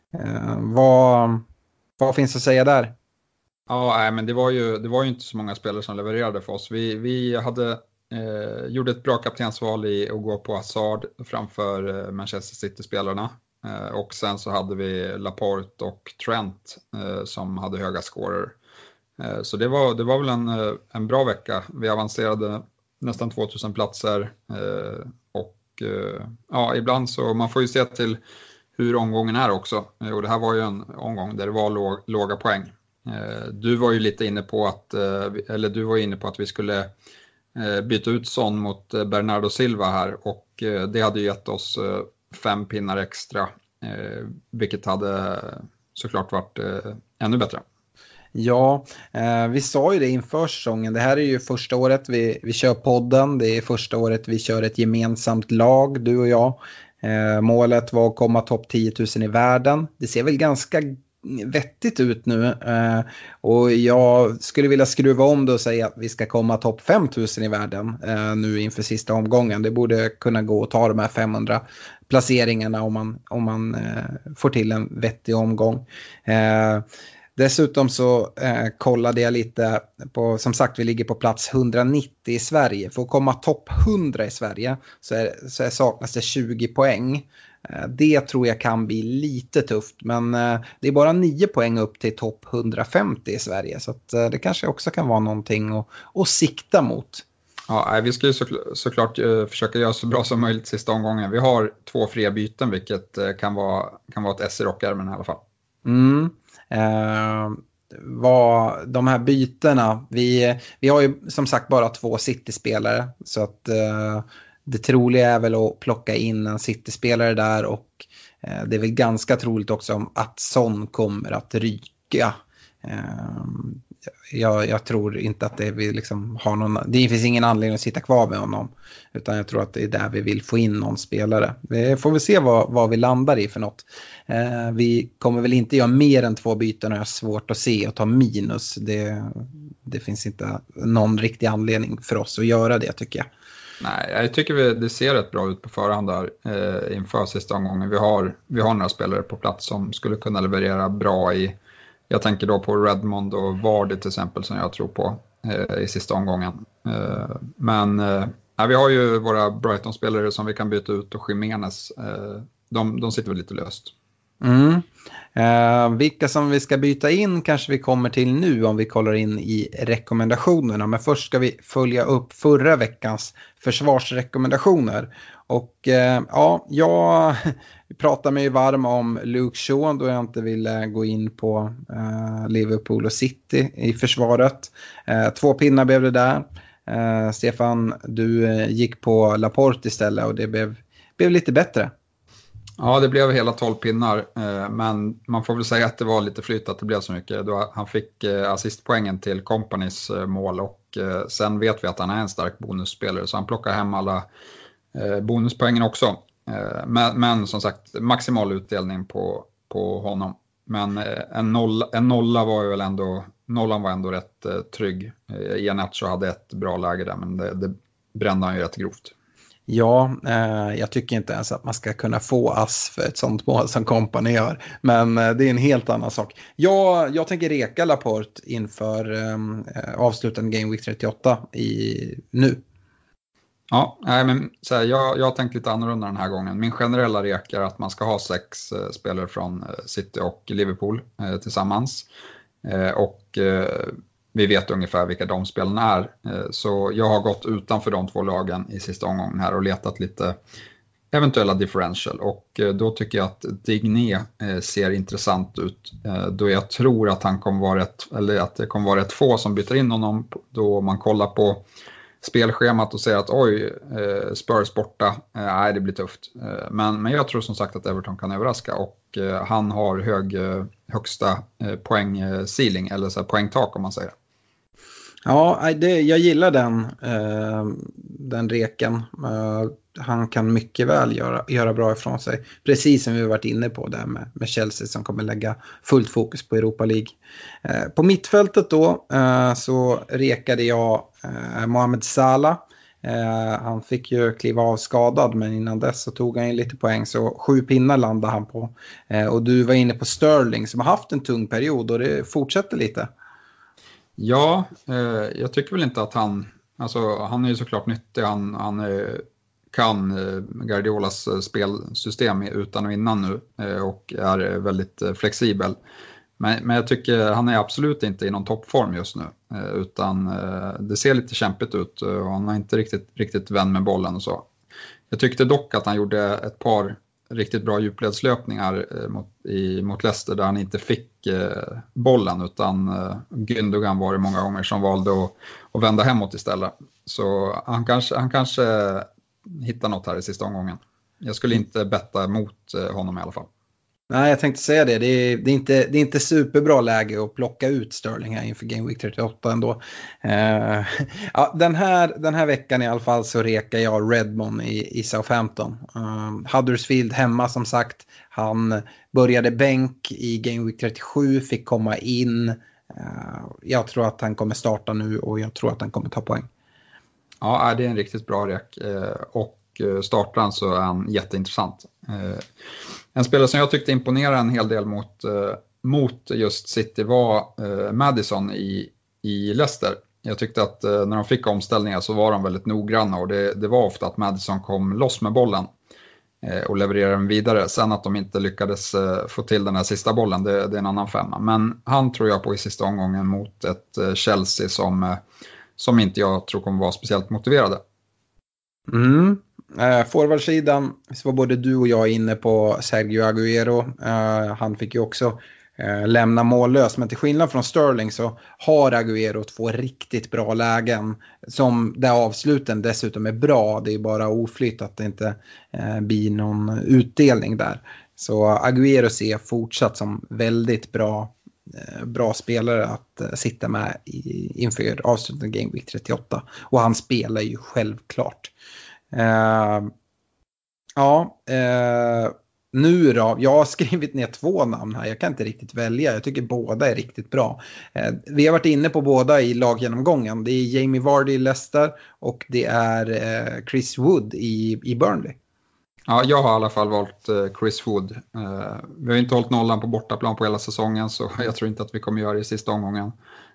C: Vad finns att säga där?
D: Ja, men det var ju inte så många spelare som levererade för oss. Vi gjorde ett bra kaptensval i att gå på Hazard framför Manchester City-spelarna. Och sen så hade vi Laporte och Trent som hade höga scorer. Så det var väl en bra vecka. Vi avancerade nästan 2000 platser. Ibland så man får ju se till hur omgången är också. Och det här var ju en omgång där det var låga poäng. Du var ju lite inne på att vi skulle byta ut Son mot Bernardo Silva här, och det hade ju gett oss 5 pinnar extra, vilket hade såklart varit ännu bättre.
C: Ja, vi sa ju det inför säsongen. Det här är ju första året vi kör podden. Det är första året vi kör ett gemensamt lag, du och jag. Målet var att komma topp 10 000 i världen. Det ser väl ganska vettigt ut nu, och jag skulle vilja skruva om det och säga att vi ska komma topp 5000 i världen nu inför sista omgången. Det borde kunna gå att ta de här 500 placeringarna om man får till en vettig omgång. Dessutom så kollade jag lite på, som sagt, vi ligger på plats 190 i Sverige. För att komma topp 100 i Sverige så saknas det 20 poäng. Det tror jag kan bli lite tufft, men det är bara 9 poäng upp till topp 150 i Sverige. Så att det kanske också kan vara någonting att sikta mot.
D: Ja, vi ska ju såklart försöka göra så bra som möjligt sista omgången. Vi har 2 fria byten, vilket kan vara ett S i rockärmen i alla fall.
C: De här bytena, vi har ju som sagt bara 2 City-spelare, så att det troliga är väl att plocka in en City-spelare där, och det är väl ganska troligt också att Son kommer att ryka. Jag tror inte att det vi liksom har någon, det finns ingen anledning att sitta kvar med honom, utan jag tror att det är där vi vill få in någon spelare. Vi får väl se vad vi landar i för något. Vi kommer väl inte göra mer än 2 byten, och jag har svårt att se och ta minus. Det finns inte någon riktig anledning för oss att göra det, tycker jag.
D: Nej, jag tycker det ser rätt bra ut på förhand där inför sista omgången. Vi har några spelare på plats som skulle kunna leverera bra i Jag tänker då på Redmond och Vardy till exempel som jag tror på i sista omgången. Men vi har ju våra Brighton-spelare som vi kan byta ut, och Jimenez, de sitter väl lite löst.
C: Vilka som vi ska byta in kanske vi kommer till nu om vi kollar in i rekommendationerna. Men först ska vi följa upp förra veckans försvarsrekommendationer. Och jag pratar mig varm om Luke Shaw då jag inte ville gå in på Liverpool och City i försvaret. 2 pinnar blev det där. Stefan, du gick på Laporte istället och det blev lite bättre.
D: Ja, det blev hela 12 pinnar, men man får väl säga att det var lite flyt att det blev så mycket. Då han fick assistpoängen till Companys mål, och sen vet vi att han är en stark bonusspelare, så han plockar hem alla bonuspoängen också. Men som sagt, maximal utdelning på honom. Men en nolla var ju väl ändå, nollan var ändå rätt trygg. Iheanacho hade ett bra läge där, men det brände han ju rätt grovt.
C: Ja, jag tycker inte ens att man ska kunna få ass för ett sånt mål som Kompany gör. Men det är en helt annan sak. Jag tänker reka Laporte inför avslutande Game Week 38 nu.
D: Ja, men så här, jag har tänkt lite annorlunda den här gången. Min generella rek är att man ska ha 6 spelare från City och Liverpool tillsammans. Och vi vet ungefär vilka de spelarna är. Så jag har gått utanför de 2 lagen i sista omgången här och letat lite eventuella differential. Och då tycker jag att Digne ser intressant ut. Då jag tror att han kommer vara att det kommer vara rätt få som byter in honom då man kollar på spelschemat och säger att Spurs borta, nej det blir tufft. Men jag tror som sagt att Everton kan överraska, och han har högsta poäng-ceiling, eller så här poängtak om man säger.
C: Ja, jag gillar den reken. Han kan mycket väl göra bra ifrån sig. Precis som vi har varit inne på där med Chelsea som kommer lägga fullt fokus på Europa League. På mittfältet då så rekade jag Mohamed Salah. Han fick ju kliva av skadad, men innan dess så tog han lite poäng, så 7 pinnar landade han på. Och du var inne på Sterling som har haft en tung period och det fortsätter lite. Ja,
D: jag tycker väl inte att han är ju såklart nyttig, han kan Guardiolas spelsystem utan och innan nu och är väldigt flexibel. Men jag tycker han är absolut inte i någon toppform just nu, utan det ser lite kämpigt ut och han har inte riktigt vän med bollen och så. Jag tyckte dock att han gjorde ett par riktigt bra djupledslöpningar mot Leicester där han inte fick bollen, utan Gündogan var det många gånger som valde att vända hemåt istället. Så han kanske hittar något här i sista omgången. Jag skulle inte betta mot honom i alla fall.
C: Nej, jag tänkte säga det. Det är inte superbra läge att plocka ut Sterling här inför Game Week 38 ändå. Ja, den här veckan i alla fall så rekar jag Redmond i Southampton. Huddersfield hemma som sagt. Han började bänk i Game Week 37, fick komma in. Jag tror att han kommer starta nu och jag tror att han kommer ta poäng.
D: Ja, det är en riktigt bra rek. Och startar han så är han jätteintressant. En spelare som jag tyckte imponerade en hel del mot just City var Maddison i Leicester. Jag tyckte att när de fick omställningar så var de väldigt noggranna, och det var ofta att Maddison kom loss med bollen och levererade den vidare. Sen att de inte lyckades få till den här sista bollen, det är en annan femma. Men han tror jag på i sista omgången mot ett Chelsea som inte jag tror kommer vara speciellt motiverade.
C: Forwardsidan så var både du och jag inne på Sergio Aguero. Han fick ju också lämna mållös, men till skillnad från Sterling så har Aguero 2 riktigt bra lägen som där avsluten dessutom är bra. Det är bara oflytt att det inte blir någon utdelning där. Så Aguero ser fortsatt som väldigt bra spelare att sitta med inför avslutande Game Week 38, och han spelar ju självklart. Nu då, jag har skrivit ner 2 namn här, jag kan inte riktigt välja, jag tycker båda är riktigt bra. Vi har varit inne på båda i laggenomgången, det är Jamie Vardy i Leicester och det är Chris Wood i Burnley.
D: Ja, jag har i alla fall valt Chris Wood. Vi har inte hållit nollan på bortaplan på hela säsongen, så jag tror inte att vi kommer göra det i sista omgången.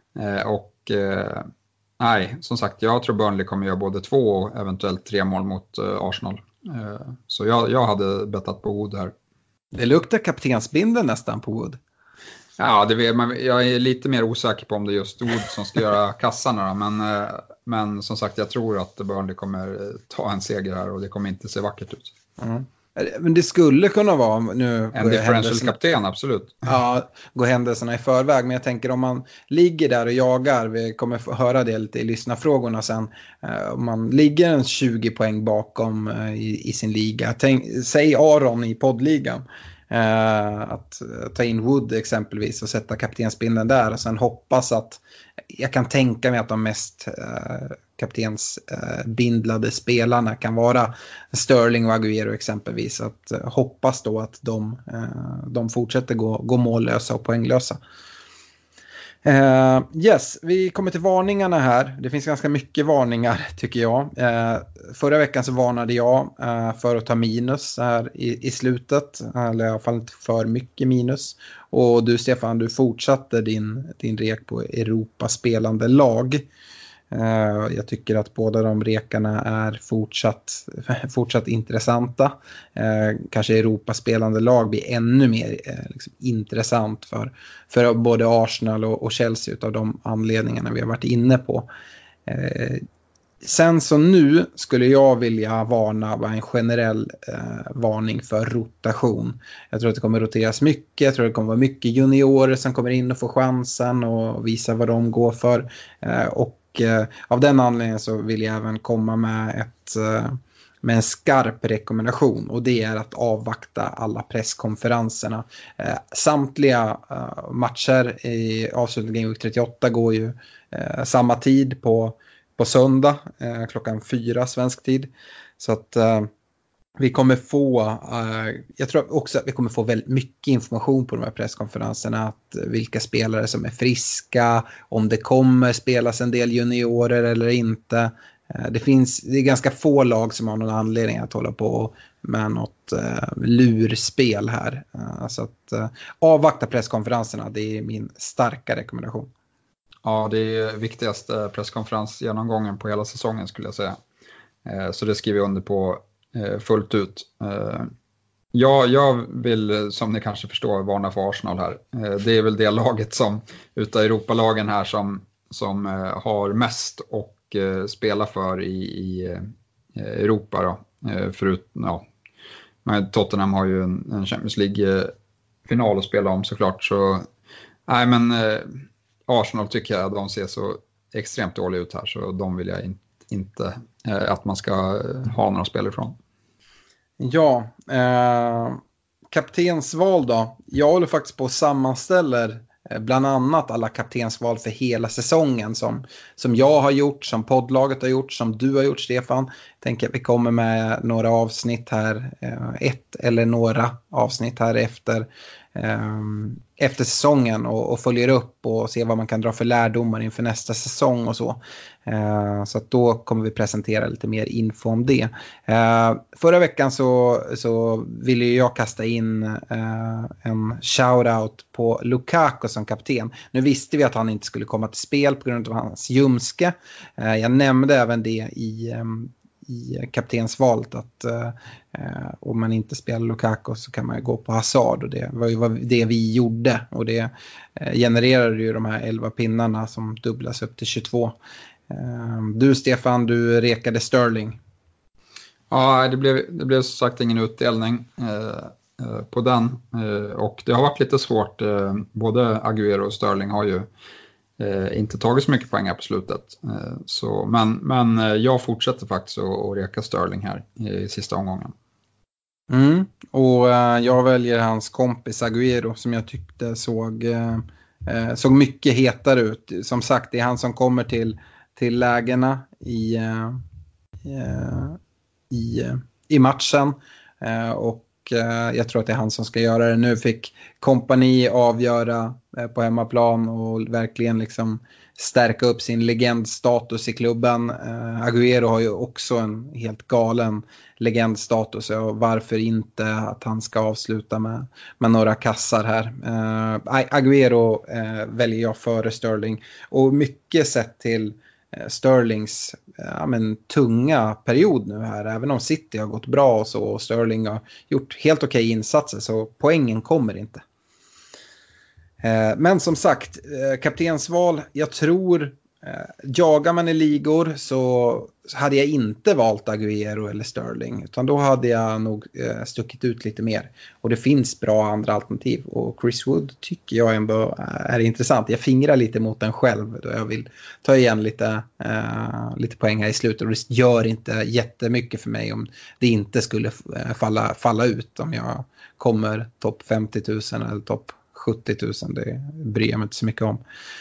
D: Nej, som sagt, jag tror Burnley kommer göra både 2 och eventuellt 3 mål mot Arsenal. Så jag hade bettat på Wood här.
C: Det luktar kaptensbindeln nästan på Wood.
D: Ja, jag är lite mer osäker på om det är just Wood som ska göra kassarna. Men som sagt, jag tror att Burnley kommer ta en seger här och det kommer inte se vackert ut.
C: Mm. Men det skulle kunna vara nu
D: en differential-kapten, absolut.
C: Ja, gå händelserna i förväg. Men jag tänker om man ligger där och jagar, vi kommer få höra det lite i lyssnarfrågorna sen. Om man ligger en 20 poäng bakom i sin liga. Säg Aron i poddligan. Att ta in Wood exempelvis och sätta kaptensbindeln där och sen hoppas att jag kan tänka mig att de mest kaptensbindlade spelarna kan vara Sterling och Aguero exempelvis, att hoppas då att de fortsätter gå mållösa och poänglösa. Yes, vi kommer till varningarna här. Det finns ganska mycket varningar tycker jag. Förra veckan så varnade jag för att ta minus här i slutet, eller i alla fall inte för mycket minus. Och du Stefan, du fortsatte din rek på Europaspelande lag. Jag tycker att båda de rekarna är fortsatt intressanta. Kanske Europaspelande lag blir ännu mer intressant för både Arsenal och Chelsea utav de anledningarna vi har varit inne på. Sen så nu skulle jag vilja varna en generell varning för rotation. Jag tror att det kommer roteras mycket. Jag tror att det kommer vara mycket juniorer som kommer in och får chansen och visa vad de går för. Och av den anledningen så vill jag även komma med en skarp rekommendation, och det är att avvakta alla presskonferenserna. Samtliga matcher i avslutningen Game Week 38 går ju samma tid på söndag, klockan 4 svensk tid. Så att vi kommer jag tror också att vi kommer få väldigt mycket information på de här presskonferenserna, att vilka spelare som är friska, om det kommer spelas en del juniorer eller inte. Det är ganska få lag som har någon anledning att hålla på med något lurspel här. Så att avvakta presskonferenserna, det är min starka rekommendation.
D: Ja, det är viktigaste presskonferensgenomgången på hela säsongen skulle jag säga. Så det skriver jag under på fullt ut. Jag vill, som ni kanske förstår, varna för Arsenal här. Det är väl det laget som utav Europalagen här som har mest och spela för i Europa då. Men Tottenham har ju en Champions League-final att spela om såklart. Så nej, men Arsenal tycker jag de ser så extremt dåliga ut här, så de vill jag inte att man ska ha några spel ifrån.
C: Ja, kaptensval då. Jag håller faktiskt på att sammanställa bland annat alla kaptensval för hela säsongen som jag har gjort, som poddlaget har gjort, som du har gjort Stefan. Jag tänker att vi kommer med några avsnitt här, ett eller några avsnitt här efter säsongen och följer upp och ser vad man kan dra för lärdomar inför nästa säsong och så. Så att då kommer vi presentera lite mer info om det. Förra veckan så ville jag kasta in en shoutout på Lukaku som kapten. Nu visste vi att han inte skulle komma till spel på grund av hans ljumske. Jag nämnde även det i kaptensvalet att om man inte spelar Lukaku så kan man gå på Hazard, och det var ju det vi gjorde, och det genererade ju de här 11 pinnarna som dubblas upp till 22. Du Stefan, du rekade Sterling.
D: Ja, det blev så sagt ingen utdelning på den, och det har varit lite svårt. Både Aguero och Sterling har ju inte tagit så mycket poäng på slutet. Men jag fortsätter faktiskt att reka Sterling här i sista omgången.
C: Och jag väljer hans kompis Aguero som jag tyckte såg mycket hetare ut. Som sagt, det är han som kommer till lägena i matchen. Och jag tror att det är han som ska göra det. Nu fick Kompani avgöra på hemmaplan och verkligen liksom stärka upp sin legendstatus i klubben. Agüero har ju också en helt galen legendstatus, och varför inte att han ska avsluta med några kassar här. Agüero väljer jag före Sterling, och mycket sett till Sterlings tunga period nu här, även om City har gått bra och så, och Sterling har gjort helt okej insatser, så poängen kommer inte. Men som sagt, kaptensval, jag tror jagar man i ligor så hade jag inte valt Agüero eller Sterling, utan då hade jag nog stuckit ut lite mer, och det finns bra andra alternativ, och Chris Wood tycker jag ändå är intressant. Jag fingrar lite mot den själv då jag vill ta igen lite poäng här i slutet, och det gör inte jättemycket för mig om det inte skulle falla ut om jag kommer topp 50 000 eller topp 70 000, det bryr jag mig inte så mycket om.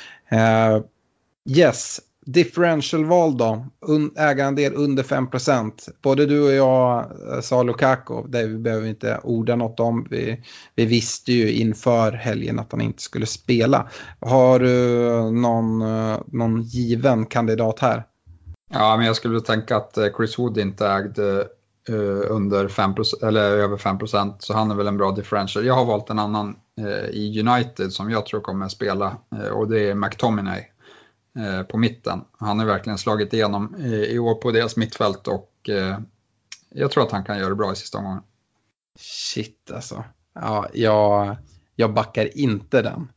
C: Yes, differential-val då, ägarandel under 5%. Både du och jag sa Lukaku, det behöver vi inte orda något om. Vi visste ju inför helgen att han inte skulle spela. Har du någon given kandidat här?
D: Ja, men jag skulle tänka att Chris Wood inte ägde under 5% eller över 5%, så han är väl en bra differential. Jag har valt en annan i United som jag tror kommer att spela, och det är McTominay på mitten. Han har verkligen slagit igenom i år på deras mittfält, och jag tror att han kan göra det bra i sista omgången.
C: Shit alltså. Ja, jag backar inte den.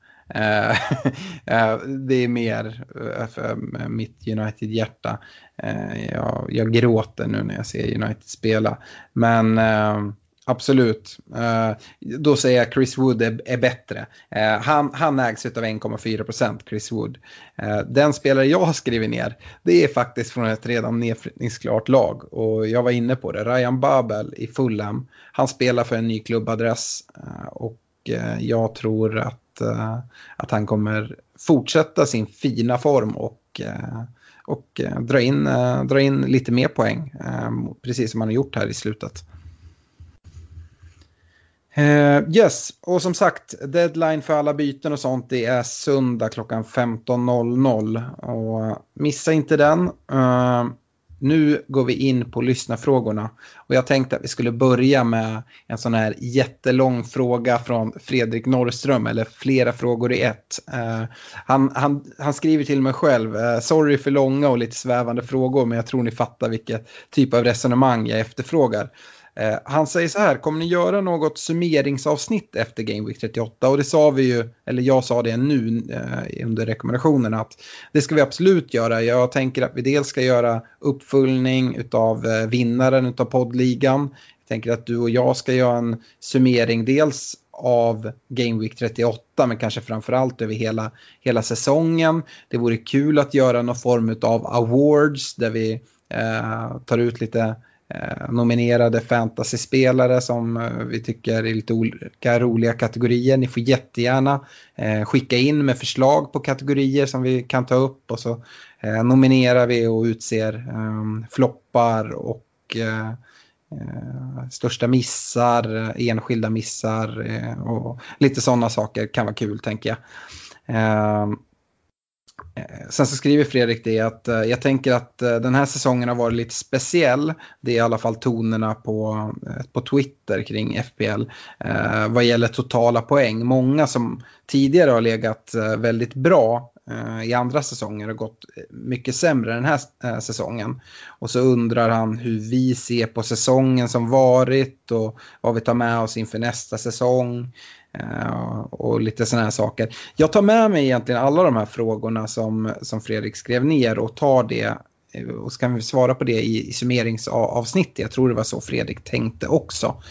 C: Det är mer för mitt United-hjärta. Jag gråter nu när jag ser United spela. Men absolut. Då säger jag Chris Wood är bättre. Han ägs av 1,4%, Chris Wood. Den spelare jag har skrivit ner, det är faktiskt från ett redan nedflyttningsklart lag. Och jag var inne på det. Ryan Babel i Fulham. Han spelar för en ny klubbadress. Och jag tror att han kommer fortsätta sin fina form och dra in lite mer poäng, precis som han har gjort här i slutet. Yes, och som sagt, deadline för alla byten och sånt, det är söndag klockan 15.00, och missa inte den. Nu går vi in på lyssnarfrågorna, och jag tänkte att vi skulle börja med en sån här jättelång fråga från Fredrik Norrström, eller flera frågor i ett. Han skriver till mig själv, sorry för långa och lite svävande frågor, men jag tror ni fattar vilket typ av resonemang jag efterfrågar. Han säger så här: kommer ni göra något summeringsavsnitt efter Game Week 38? Och det sa vi ju, eller jag sa det nu under rekommendationerna, att det ska vi absolut göra. Jag tänker att vi dels ska göra uppföljning utav vinnaren utav poddligan. Jag tänker att du och jag ska göra en summering dels av Game Week 38, men kanske framförallt över hela säsongen. Det vore kul att göra någon form av awards där vi tar ut lite nominerade fantasyspelare som vi tycker är lite olika roliga kategorier. Ni får jättegärna skicka in med förslag på kategorier som vi kan ta upp, och så nominerar vi och utser floppar och största missar, enskilda missar, och lite sådana saker kan vara kul, tänker jag. Sen så skriver Fredrik det att jag tänker att den här säsongen har varit lite speciell. Det är i alla fall tonerna på Twitter kring FPL vad gäller totala poäng. Många som tidigare har legat väldigt bra i andra säsonger har gått mycket sämre den här säsongen. Och så undrar han hur vi ser på säsongen som varit och vad vi tar med oss inför nästa säsong. Och lite såna här saker. Jag tar med mig egentligen alla de här frågorna som Fredrik skrev ner, och tar det, och så kan vi svara på det i summeringsavsnittet. Jag tror det var så Fredrik tänkte också.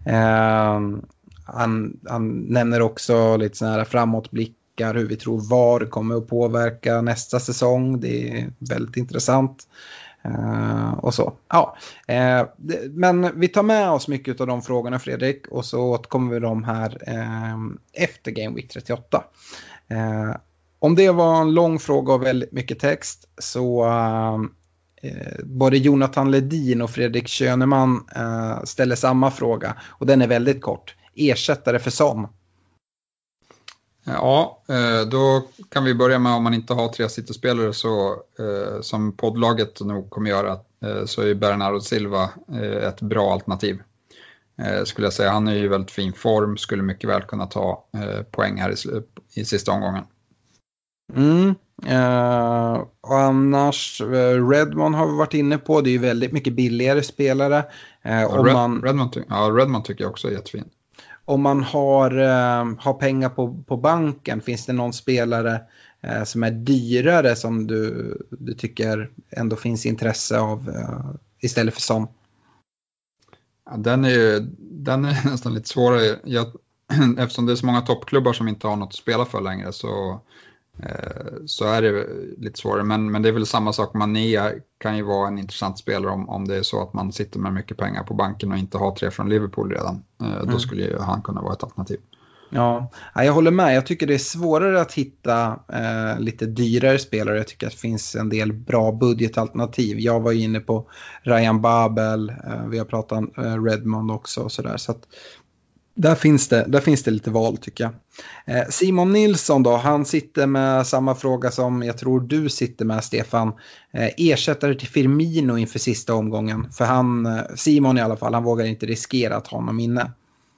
C: Han nämner också lite såna här framåtblickar, hur vi tror VAR kommer att påverka nästa säsong. Det är väldigt intressant. Och så. Ja. Men vi tar med oss mycket av de frågorna, Fredrik, och så återkommer vi dem här efter Game Week 38. Om det var en lång fråga och väldigt mycket text, så både Jonathan Ledin och Fredrik Schöneman ställer samma fråga, och den är väldigt kort. Ersättare för Son?
D: Ja, då kan vi börja med om man inte har 3 City-spelare så som poddlaget nog kommer göra så är Bernardo Silva ett bra alternativ. Skulle jag säga, han är ju i väldigt fin form, skulle mycket väl kunna ta poäng här i sista omgången.
C: Och annars, Redmond har vi varit inne på, det är ju väldigt mycket billigare spelare.
D: Redmond tycker jag också är jättefin.
C: Om man har pengar på banken, finns det någon spelare som är dyrare som du tycker ändå finns intresse av istället för Son?
D: Ja, den är nästan lite svårare. Eftersom det är så många toppklubbar som inte har något att spela för längre så är det lite svårare. Men det är väl samma sak. Mané kan ju vara en intressant spelare om det är så att man sitter med mycket pengar på banken och inte har 3 från Liverpool redan. Då skulle ju han kunna vara ett alternativ.
C: Ja, jag håller med. Jag tycker det är svårare att hitta lite dyrare spelare. Jag tycker att det finns en del bra budgetalternativ. Jag var inne på Ryan Babel. Vi har pratat om Redmond också och sådär. Så att där finns det lite val tycker jag. Simon Nilsson då, han sitter med samma fråga som jag tror du sitter med, Stefan. Ersättare till Firmino inför sista omgången. För Simon i alla fall, han vågar inte riskera att ha honom inne.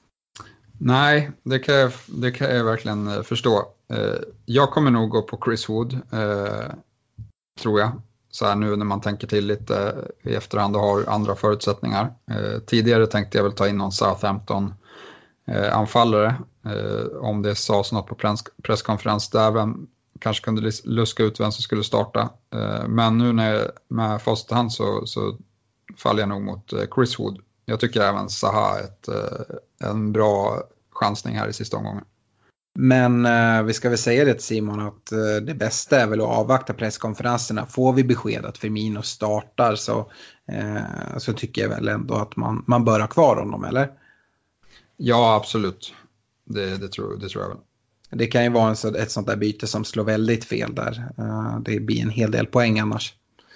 D: Nej, det kan jag verkligen förstå. Jag kommer nog gå på Chris Wood, tror jag. Så här nu när man tänker till lite i efterhand och har andra förutsättningar. Tidigare tänkte jag väl ta in någon Southampton anfallare. Om det sades något på presskonferens där vem kanske kunde luska ut vem som skulle starta. Men nu med första hand så faller jag nog mot Chris Wood. Jag tycker även Zaha en bra chansning här i sista omgången. Men
C: vi ska väl säga det till Simon att det bästa är väl att avvakta presskonferenserna. Får vi besked att Firmino startar så tycker jag väl ändå att man bör ha kvar honom, eller?
D: Ja, absolut. Det tror jag väl.
C: Det kan ju vara ett sånt där byte som slår väldigt fel där. Det blir en hel del poäng annars.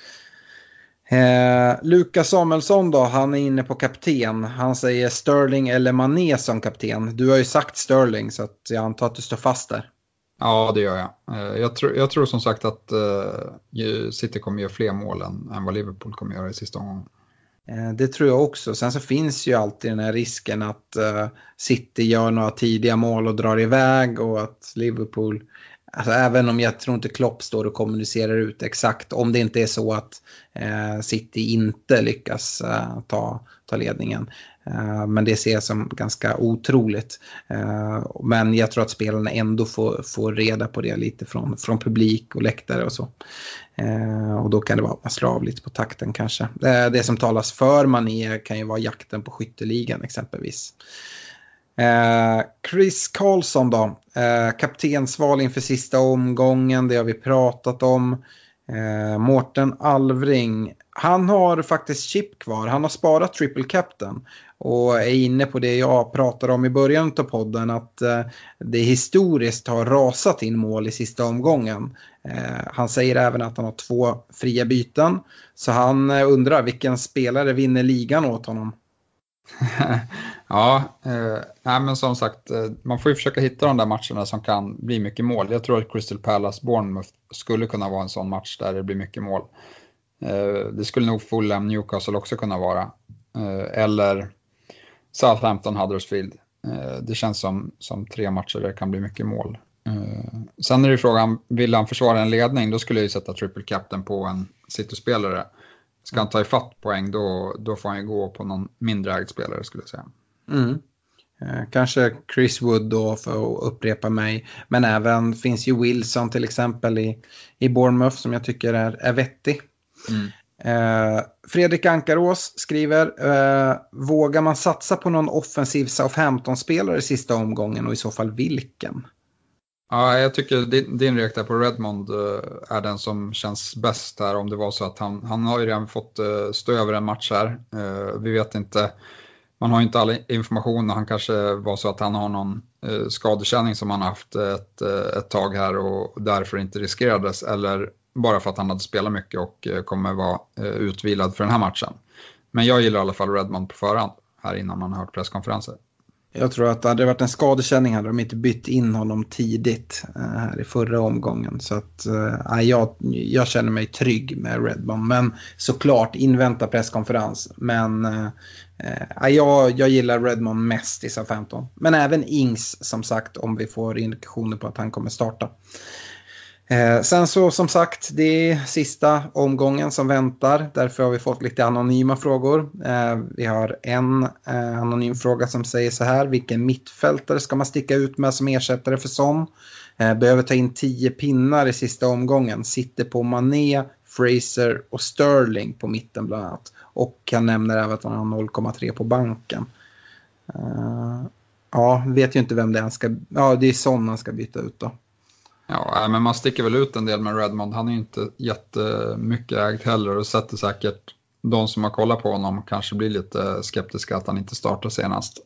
C: Lukas Samuelsson då, han är inne på kapten. Han säger Sterling eller Mané som kapten. Du har ju sagt Sterling så att jag antar att du står fast där.
D: Ja, det gör jag. Jag tror som sagt att City kommer göra fler mål än vad Liverpool kommer göra i sista omgången.
C: Det tror jag också. Sen så finns ju alltid den här risken att City gör några tidiga mål och drar iväg och att Liverpool, alltså även om jag tror inte Klopp står och kommunicerar ut exakt, om det inte är så att City inte lyckas ta ledningen. Men det ser jag som ganska otroligt. Men jag tror att spelarna ändå får reda på det lite från publik och läktare och så. Och då kan det vara att man slår av lite på takten kanske. Det som talas för Mané kan ju vara jakten på skytteligan exempelvis. Chris Karlsson då, kaptensval inför sista omgången, det har vi pratat om. Mårten Alvring, han har faktiskt chip kvar, han har sparat triple captain och är inne på det jag pratade om i början av podden, att det historiskt har rasat in mål i sista omgången. Han säger även att han har 2 fria byten, så han undrar vilken spelare vinner ligan åt honom.
D: Ja, men som sagt, man får ju försöka hitta de där matcherna som kan bli mycket mål. Jag tror att Crystal Palace Bournemouth skulle kunna vara en sån match där det blir mycket mål. Det skulle nog Fulham Newcastle också kunna vara. Eller Southampton Huddersfield. Det känns som 3 matcher där det kan bli mycket mål. Sen är det frågan, vill han försvara en ledning? Då skulle jag ju sätta triple captain på en City-spelare. Ska han ta ifatt poäng då får han ju gå på någon mindre ägd spelare, skulle jag säga.
C: Kanske Chris Wood då, för att upprepa mig. Men även finns ju Wilson till exempel i Bournemouth som jag tycker är vettig. Fredrik Ankarås skriver, vågar man satsa på någon offensiv Southampton-spelare i sista omgången och i så fall vilken?
D: Ja, jag tycker din reaktion på Redmond är den som känns bäst här, om det var så att han har ju redan fått stå över en match här. Vi vet inte, man har ju inte all information, han kanske var så att han har någon skadekänning som han har haft ett tag här och därför inte riskerades, eller bara för att han hade spelat mycket och kommer vara utvilad för den här matchen. Men jag gillar i alla fall Redmond på förhand här innan man har hört presskonferenser.
C: Jag tror att det hade varit en skadekänning hade de inte bytt in honom tidigt här i förra omgången. Så att jag känner mig trygg med Redmond. Men såklart invänta presskonferens. Men jag gillar Redmond mest i Southampton. Men även Ings som sagt om vi får indikationer på att han kommer starta. Sen så som sagt det är sista omgången som väntar. Därför har vi fått lite anonyma frågor. Vi har en anonym fråga som säger så här: vilken mittfältare ska man sticka ut med som ersättare för Son? Behöver ta in 10 pinnar i sista omgången. Sitter på Mané, Fraser och Sterling på mitten bland annat. Och kan nämna även att man har 0,3 på banken. Vet ju inte vem det är ska. Ja, det är Son man ska byta ut då.
D: Ja, men man sticker väl ut en del med Redmond. Han är ju inte jättemycket ägd heller och sätter säkert de som har kollat på honom kanske blir lite skeptiska att han inte startar senast.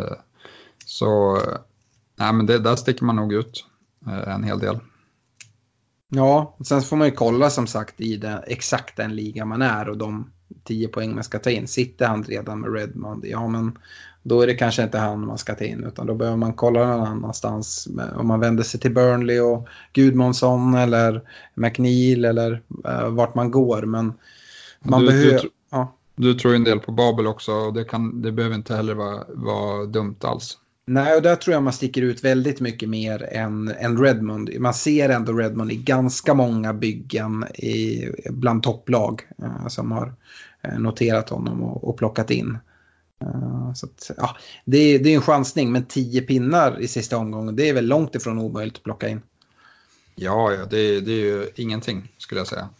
D: Men där sticker man nog ut en hel del.
C: Ja, sen får man ju kolla som sagt i exakt den liga man är och de 10 poäng man ska ta in. Sitter han redan med Redmond? Ja, men då är det kanske inte han man ska ta in utan då behöver man kolla någon annanstans. Om man vänder sig till Burnley och Gudmundsson eller McNeil eller vart man går. Men man behöver...
D: Du tror en del på Babel också och det behöver inte heller vara dumt alls.
C: Nej, och där tror jag man sticker ut väldigt mycket mer än Redmond. Man ser ändå Redmond i ganska många byggen bland topplag som har noterat honom och plockat in. Så att, det är en chansning, men 10 pinnar i sista omgången, det är väl långt ifrån omöjligt att plocka in.
D: Ja, det är ju ingenting skulle jag säga.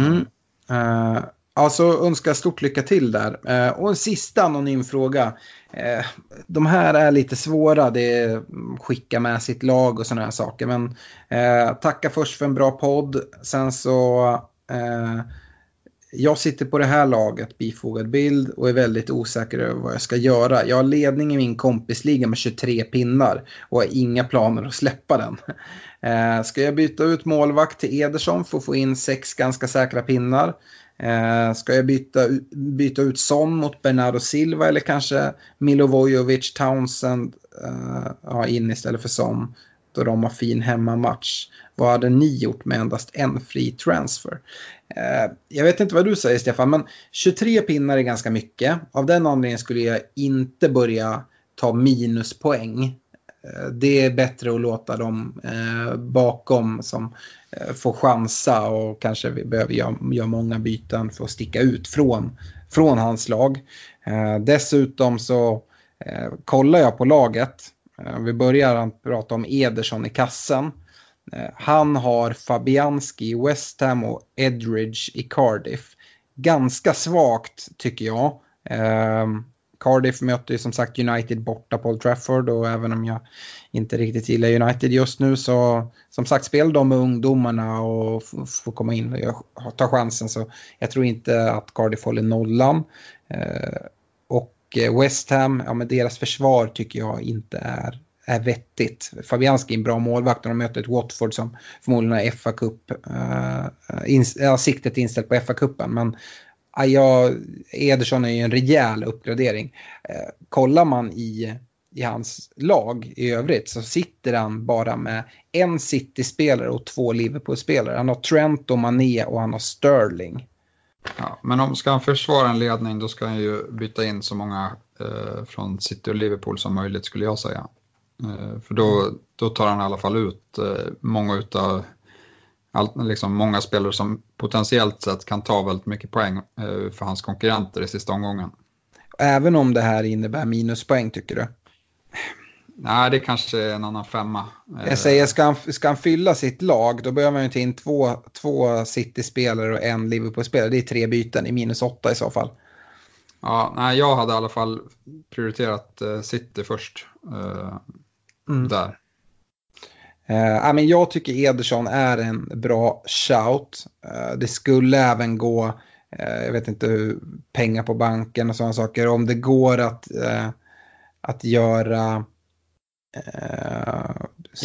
C: Alltså önskar stort lycka till där. Och en sista anonym fråga. De här är lite svåra. Det är skicka med sitt lag och såna här saker. Men tacka först för en bra podd. Sen så jag sitter på det här laget, bifogad bild, och är väldigt osäker över vad jag ska göra. Jag har ledning i min kompisliga med 23 pinnar och har inga planer att släppa den. Ska jag byta ut målvakt till Ederson för att få in 6 ganska säkra pinnar? Ska jag byta ut Son mot Bernardo Silva eller kanske Milovojevic, Townsend in istället för Son då de har fin hemmamatch? Vad hade ni gjort med endast en fri transfer? Jag vet inte vad du säger, Stefan, men 23 pinnar är ganska mycket. Av den anledningen skulle jag inte börja ta minuspoäng. Det är bättre att låta dem bakom som får chansa och kanske vi behöver göra många byten för att sticka ut från hans lag. Dessutom så kollar jag på laget. Vi börjar prata om Ederson i kassen. Han har Fabianski i West Ham och Edridge i Cardiff. Ganska svagt tycker jag. Cardiff möter ju som sagt United borta på Old Trafford och även om jag inte riktigt gillar United just nu så som sagt spelar de med ungdomarna och får komma in och ta chansen, så jag tror inte att Cardiff håller nollan. Och West Ham, men deras försvar tycker jag inte är vettigt. Fabianski är en bra målvakt och de möter ett Watford som förmodligen är FA-cup. Siktet inställt på FA-cupen, men Ederson är ju en rejäl uppgradering. Kollar man i hans lag i övrigt så sitter han bara med en City-spelare och 2 Liverpool-spelare. Han har Trent och Mané och han har Sterling.
D: Ja, men ska han försvara en ledning då ska han ju byta in så många från City och Liverpool som möjligt skulle jag säga. För då tar han i alla fall ut många spelare som potentiellt sett kan ta väldigt mycket poäng för hans konkurrenter i sista omgången.
C: Även om det här innebär minuspoäng tycker du?
D: Nej, det kanske är en annan femma.
C: Jag säger, ska han fylla sitt lag då behöver man ju ta in två City-spelare och en Liverpool-spelare. Det är 3 byten i -8 i så fall.
D: Ja, nej, jag hade i alla fall prioriterat City först där.
C: Men jag tycker Ederson är en bra shout. Det skulle även gå, jag vet inte hur, pengar på banken och sådana saker. Om det går att göra...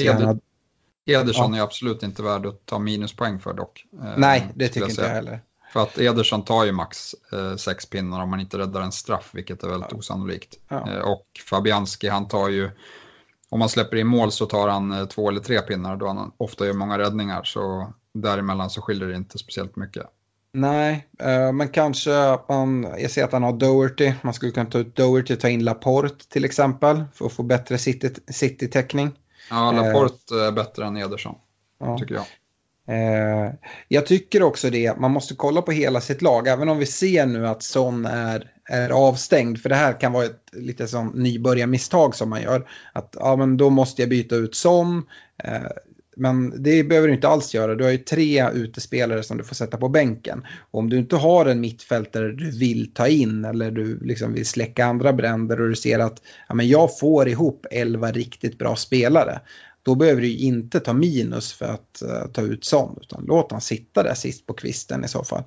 D: Ederson är absolut inte värd att ta minuspoäng för dock.
C: Nej, det tycker inte jag heller.
D: För att Ederson tar ju max 6 pinnar om man inte räddar en straff, vilket är väldigt osannolikt. Och Fabianski, han tar ju, om man släpper in mål så tar han 2 eller 3 pinnar då han ofta gör många räddningar. Så däremellan så skiljer det inte speciellt mycket.
C: Nej, men kanske jag ser att han har Doherty. Man skulle kunna ta ut Doherty och ta in Laporte till exempel för att få bättre city-täckning.
D: Ja, Laporte är bättre än Ederson, tycker jag.
C: Jag tycker också det, man måste kolla på hela sitt lag, även om vi ser nu att Son är avstängd, för det här kan vara ett lite som nybörjarmisstag som man gör, att men då måste jag byta ut Son, men det behöver du inte alls göra. Du har ju 3 utespelare som du får sätta på bänken, och om du inte har en mittfältare du vill ta in, eller du liksom vill släcka andra bränder och du ser att men jag får ihop 11 riktigt bra spelare, då behöver du inte ta minus för att ta ut Son, utan låt han sitta där sist på kvisten i så fall.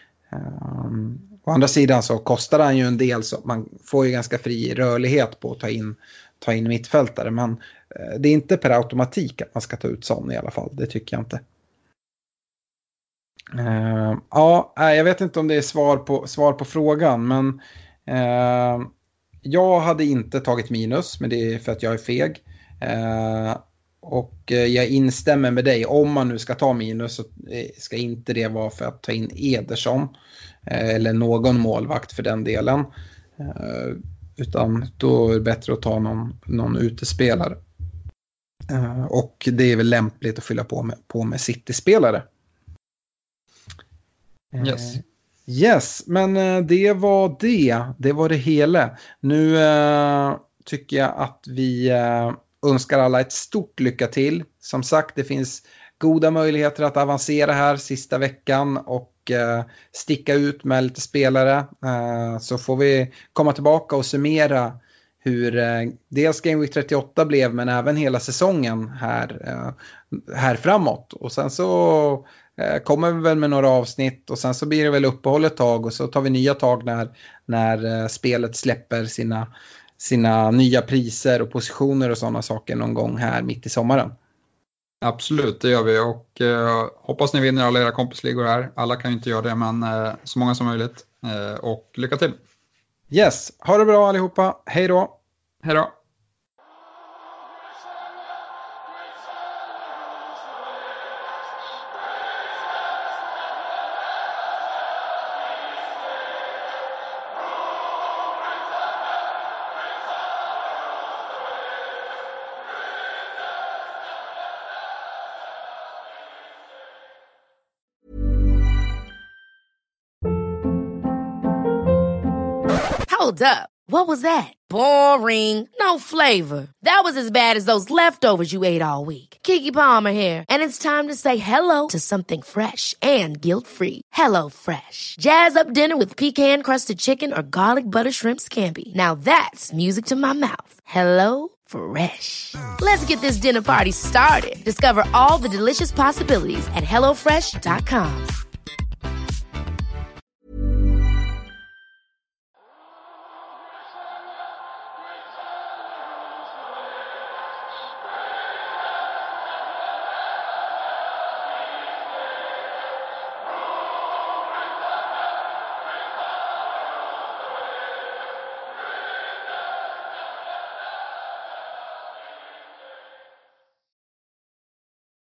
C: Å andra sidan så kostar han ju en del, så man får ju ganska fri rörlighet på att ta in mittfältare, men det är inte per automatik att man ska ta ut Son i alla fall, det tycker jag inte. Jag vet inte om det är svar på frågan, men jag hade inte tagit minus, men det är för att jag är feg. Och jag instämmer med dig, om man nu ska ta minus så ska inte det vara för att ta in Ederson eller någon målvakt för den delen, utan då är det bättre att ta någon utespelare, och det är väl lämpligt att fylla på med City-spelare. Yes, men det var det hela. Nu tycker jag att vi önskar alla ett stort lycka till. Som sagt, det finns goda möjligheter att avancera här sista veckan och sticka ut med lite spelare. Så får vi komma tillbaka och summera hur dels Game Week 38 blev, men även hela säsongen här framåt. Och sen så kommer vi väl med några avsnitt, och sen så blir det väl uppehåll ett tag, och så tar vi nya tag när spelet släpper sina nya priser och positioner och sådana saker någon gång här mitt i sommaren.
D: Absolut, det gör vi, och hoppas ni vinner alla era kompisligor här. Alla kan ju inte göra det, men så många som möjligt, och lycka till.
C: Yes, ha det bra allihopa, hej då.
D: Hej då.
E: Hold up. What was that? Boring. No flavor. That was as bad as those leftovers you ate all week. Keke Palmer here, and it's time to say hello to something fresh and guilt-free. Hello Fresh. Jazz up dinner with pecan-crusted chicken or garlic butter shrimp scampi. Now that's music to my mouth. Hello Fresh. Let's get this dinner party started. Discover all the delicious possibilities at hellofresh.com.